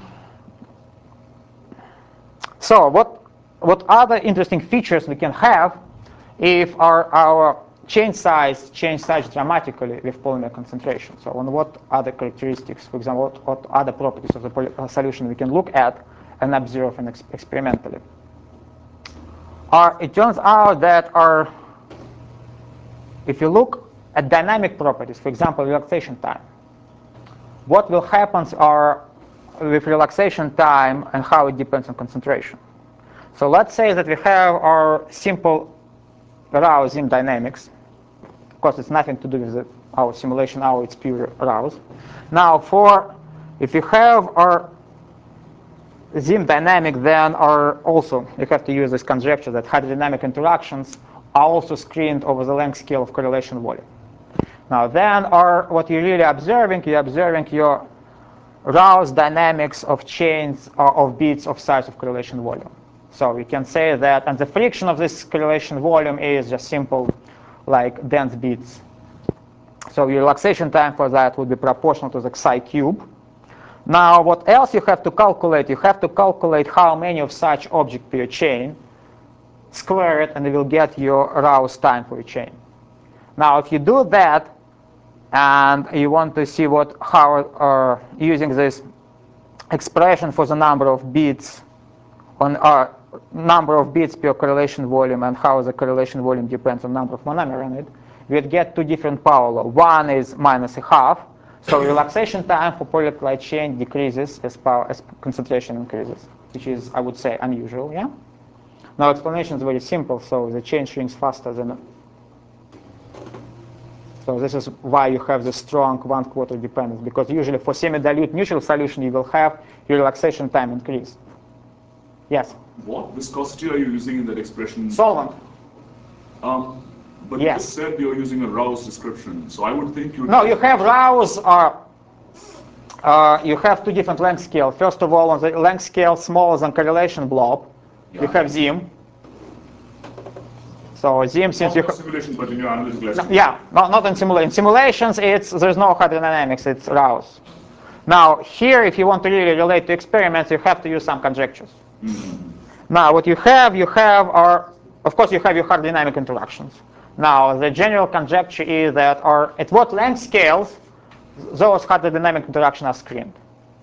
so what what other interesting features we can have if our our chain size change size dramatically with polymer concentration? So on what other characteristics, for example, what, what other properties of the poly uh, solution we can look at and observe and ex experimentally? Uh, it turns out that our, if you look at dynamic properties, for example, relaxation time, what will happen are with relaxation time and how it depends on concentration. So let's say that we have our simple Rouse Zim dynamics. Of course, it's nothing to do with the, our simulation hour, it's pure Rouse. Now, for if you have our Zim dynamic, then are also you have to use this conjecture that hydrodynamic interactions are also screened over the length scale of correlation volume. Now, then are what you're really observing, you're observing your Rouse dynamics of chains or of beats of size of correlation volume. So we can say that, and the friction of this correlation volume is just simple, like dense beats. So your relaxation time for that would be proportional to the psi cube. Now, what else you have to calculate? You have to calculate how many of such objects per chain, square it, and you will get your Rouse time for a chain. Now, if you do that, and you want to see what how uh, using this expression for the number of beats on uh, number of beats per correlation volume and how the correlation volume depends on number of monomer in it, we'd get two different power law. One is minus a half. So relaxation time for polychloride chain decreases as power as concentration increases, which is, I would say, unusual. Yeah. Now explanation is very simple. So the chain shrinks faster than So this is why you have the strong one-quarter dependence, because usually for semi-dilute neutral solution, you will have your relaxation time increase. Yes? What viscosity are you using in that expression? Solvent. Um, but Yes. you just said you're using a Rouse description, so I would think you. No, you have Rouse. Uh, uh, you have two different length scales. First of all, on the length scale smaller than correlation blob, Yeah. you have Zim. So Zim, since Not you for have simulation, but in your analytical no, estimate. yeah, not, not in simulation. In simulations, it's there's no hydrodynamics. It's Rouse. Now here, if you want to really relate to experiments, you have to use some conjectures. Mm-hmm. Now what you have, you have are, of course, you have your hydrodynamic interactions. Now the general conjecture is that are at what length scales those hydrodynamic interactions are screened.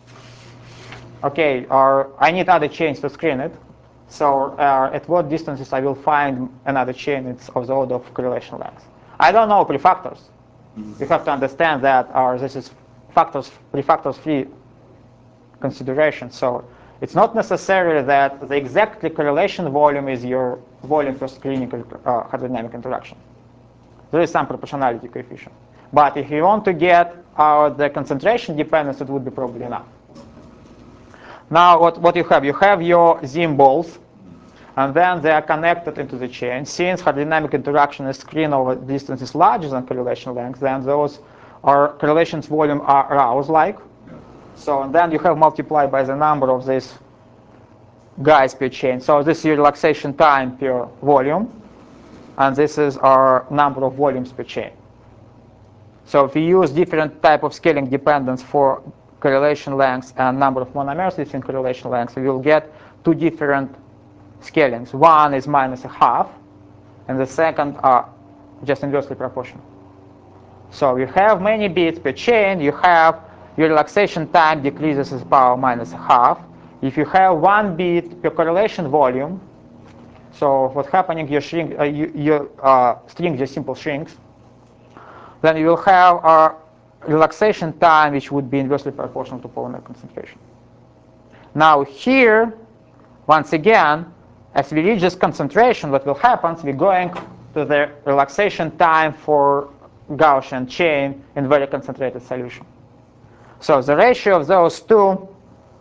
Okay, or I need other chains to screen it. So uh, at what distances I will find another chain it's of the order of correlation length. I don't know prefactors. You have to understand that uh, this is factors prefactors free consideration. So it's not necessarily that the exactly correlation volume is your volume for screening uh, hydrodynamic interaction. There is some proportionality coefficient. But if you want to get uh, the concentration dependence, it would be probably enough. Now what, what you have, you have your Zim balls, and then they are connected into the chain. Since hydrodynamic interaction is screened over distances larger than correlation length, then those are correlations volume are Rouse-like. So and then you have multiplied by the number of these guys per chain. So this is your relaxation time per volume, and this is our number of volumes per chain. So if you use different type of scaling dependence for correlation lengths and number of monomers within correlation lengths, you will get two different scalings. One is minus a half, and the second are just inversely proportional. So you have many bits per chain, you have your relaxation time decreases as power minus a half. If you have one bit per correlation volume, so what's happening, your, shrink, uh, you, your uh, string just simple shrinks, then you will have a relaxation time which would be inversely proportional to polymer concentration. Now here, once again, as we reach this concentration, what will happen is we're going to the relaxation time for Gaussian chain in very concentrated solution. So the ratio of those two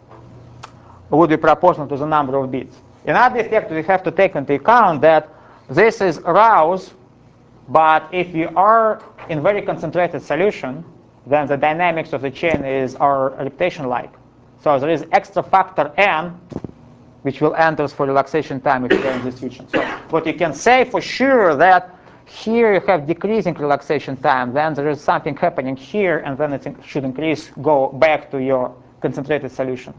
would be proportional to the number of bits. Another effect we have to take into account that this is Rouse, but if you are in very concentrated solution, then the dynamics of the chain is are reptation-like. So there is extra factor n, which will enter for relaxation time if you're in this region. So what you can say for sure that here you have decreasing relaxation time, then there is something happening here, and then it should increase, go back to your concentrated solution.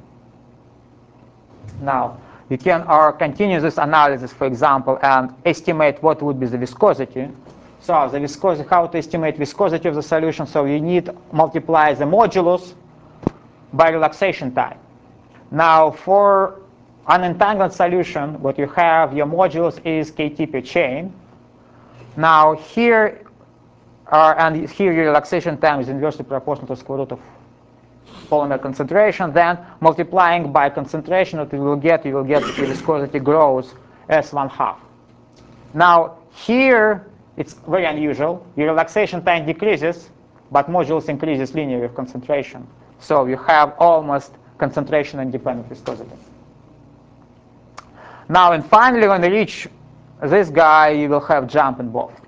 Now, you can uh, continue this analysis, for example, and estimate what would be the viscosity. So the viscosity, how to estimate viscosity of the solution? So you need multiply the modulus by relaxation time. Now, for an unentangled solution, what you have, your modulus is kT per chain. Now here, uh, and here your relaxation time is inversely proportional to the square root of polymer concentration. Then multiplying by concentration, what you will get, you will get the viscosity grows as one half. Now here, it's very unusual. Your relaxation time decreases, but modulus increases linearly with concentration. So you have almost concentration independent viscosity. Now, and finally, when you reach this guy, you will have jump in both.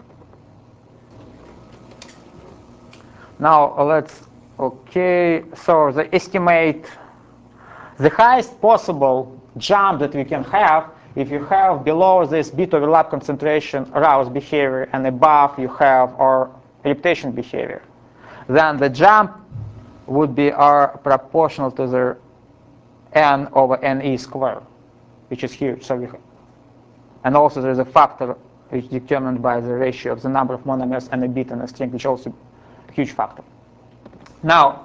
Now, let's, OK, so the estimate the highest possible jump that we can have if you have below this bit overlap concentration Rouse behavior and above you have our reptation behavior. Then the jump would be r proportional to the n over ne squared, which is huge. So we have, and also there is a factor which is determined by the ratio of the number of monomers and a bit in a string, which is also a huge factor. Now,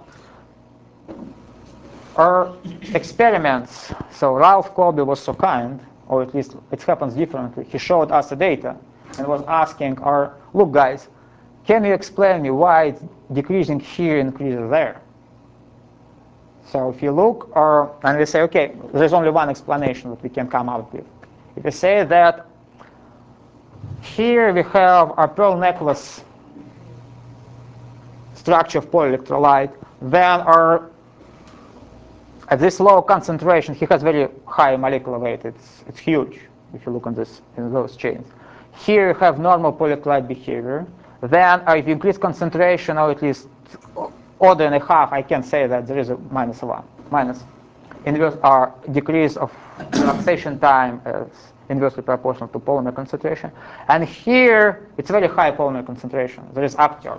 our experiments, so Ralph Colby was so kind, or at least it happens differently. He showed us the data and was asking, our, look guys, can you explain me why it's decreasing here, increases there? So if you look, or, and we say, okay, there's only one explanation that we can come out with. If we say that here we have our pearl necklace structure of polyelectrolyte, then our at this low concentration, he has very high molecular weight. It's, it's huge if you look on this in those chains. Here you have normal polyelectrolyte behavior. Then uh, if you increase concentration, or at least order and a half, I can say that there is a minus one. Minus inverse uh, decrease of relaxation time is inversely proportional to polymer concentration. And here it's very high polymer concentration. There is upturn.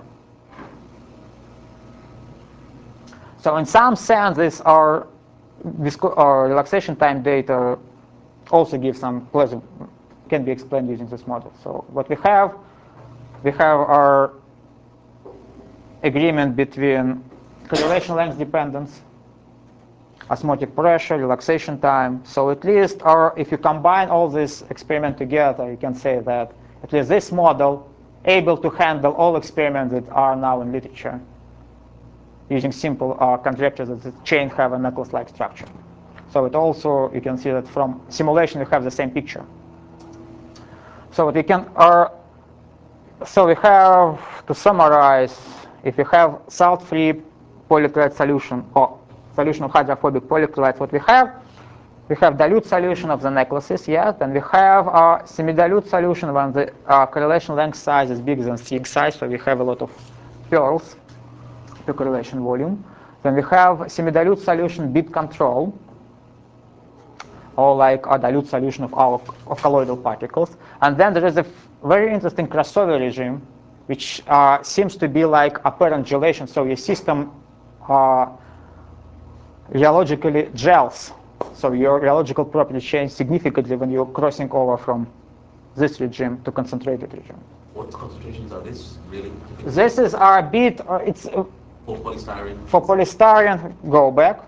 So in some sense, these are or relaxation time data also give some pleasure, can be explained using this model. So what we have, we have our agreement between correlation length dependence, osmotic pressure, relaxation time. So at least, or if you combine all this experiment together, you can say that at least this model able to handle all experiments that are now in literature, using simple uh, conjectures that the chain have a necklace-like structure. So it also, you can see that from simulation we have the same picture. So we can, uh, so we have, to summarize, if you have salt-free polychloride solution or solution of hydrophobic polychlorides, what we have, we have dilute solution of the necklaces, yes, and we have a semi-dilute solution when the uh, correlation length size is bigger than Sig size, so we have a lot of pearls to correlation volume. Then we have semi-dilute solution bit control, or like a dilute solution of our of colloidal particles. And then there is a very interesting crossover regime, which uh, seems to be like apparent gelation. So your system uh, rheologically gels. So your rheological properties change significantly when you're crossing over from this regime to concentrated regime. What concentrations are this really? This is our bit. Uh, it's uh, For polystyrene? For polystyrene, go back.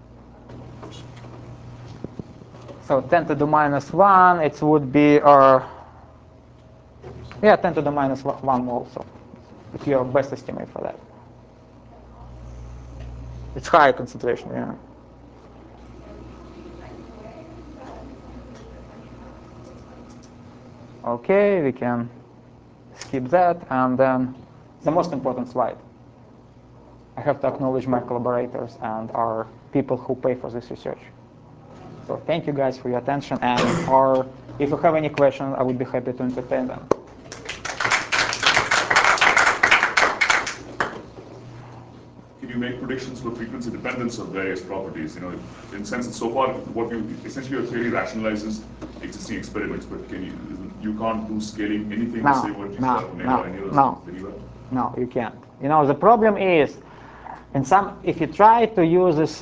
So ten to the minus one, it would be, uh, yeah, ten to the minus one mole. So it's your best estimate for that. It's high concentration, yeah. Okay, we can skip that, and then the most important slide. I have to acknowledge my collaborators and our people who pay for this research. So thank you guys for your attention, and or if you have any questions, I would be happy to entertain them. Can you make predictions for frequency dependence of various properties? You know, in the sense that so far, what you essentially your theory rationalizes existing experiments, but can you you can't do scaling anything No, to say what you no, start no, any of no. very well? No, you can't. You know, the problem is, in some, if you try to use this,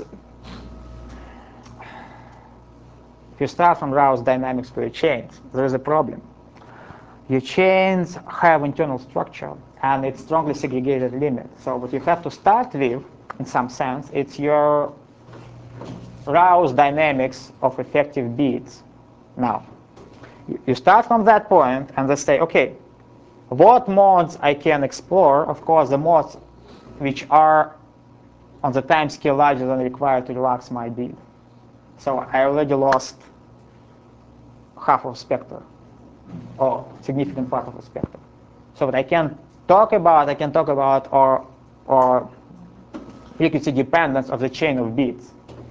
if you start from Rao's dynamics for your chains, there is a problem. Your chains have internal structure, and it's strongly segregated limit. So what you have to start with, in some sense, it's your Rao's dynamics of effective beads. Now, you start from that point, and they say, okay, what modes I can explore? Of course, the modes which are on the time scale larger than required to relax my bead. So I already lost half of spectra, or significant part of the spectrum. So what I can talk about, I can talk about or or frequency dependence of the chain of beads.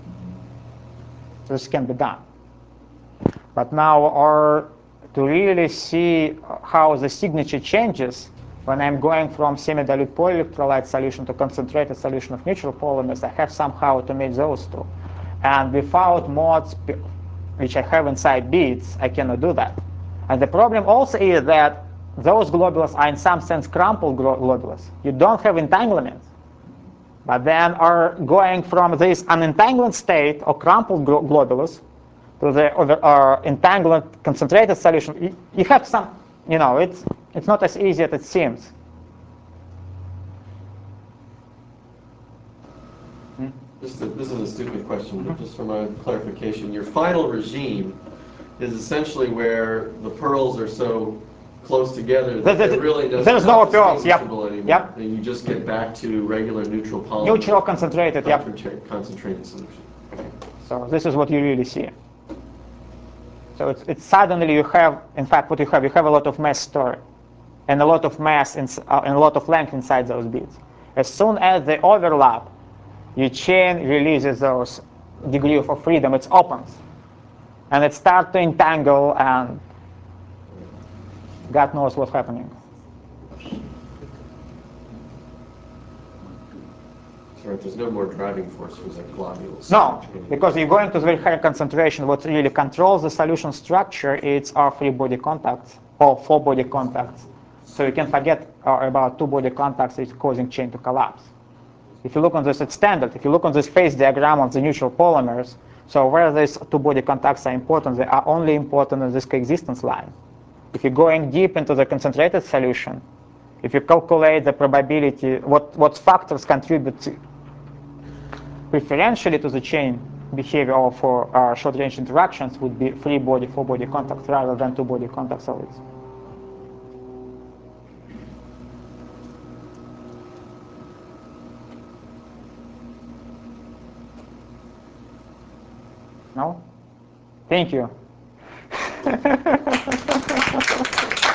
This can be done. But now, or to really see how the signature changes when I'm going from semi-dilute polyelectrolyte solution to concentrated solution of neutral polymers, I have somehow to make those two. And without modes which I have inside beads, I cannot do that. And the problem also is that those globules are in some sense crumpled globules. You don't have entanglements. But then are going from this unentangled state or crumpled globules to the over, uh, entangled concentrated solution. You, you have some, you know, it's, it's not as easy as it seems. Hmm? Just a, this is a stupid question, but just for my clarification, your final regime is essentially where the pearls are so close together that There's, it really doesn't there's no not pearls, yep. distinguishable anymore. Yep. And you just get back to regular neutral polymer. Neutral concentrated, yep. Concentrate, concentrated solution. Okay. So this is what you really see. So it's, it's suddenly you have, in fact, what you have, you have a lot of mass stored, and a lot of mass in, uh, and a lot of length inside those beads. As soon as they overlap, your chain releases those degree of freedom. It opens. And it starts to entangle, and God knows what's happening. Right, there's no more driving force for the globules. No, because you're going to very high concentration. What really controls the solution structure is our free body contacts or four body contacts. So you can forget uh, about two body contacts is causing chain to collapse. If you look on this, it's standard. If you look on the phase diagram of the neutral polymers, so where these two body contacts are important, they are only important in this coexistence line. If you're going deep into the concentrated solution, if you calculate the probability, what, what factors contribute to preferentially to the chain behavior or for uh, short-range interactions would be free body, four body contacts rather than two body contacts always. No? Thank you.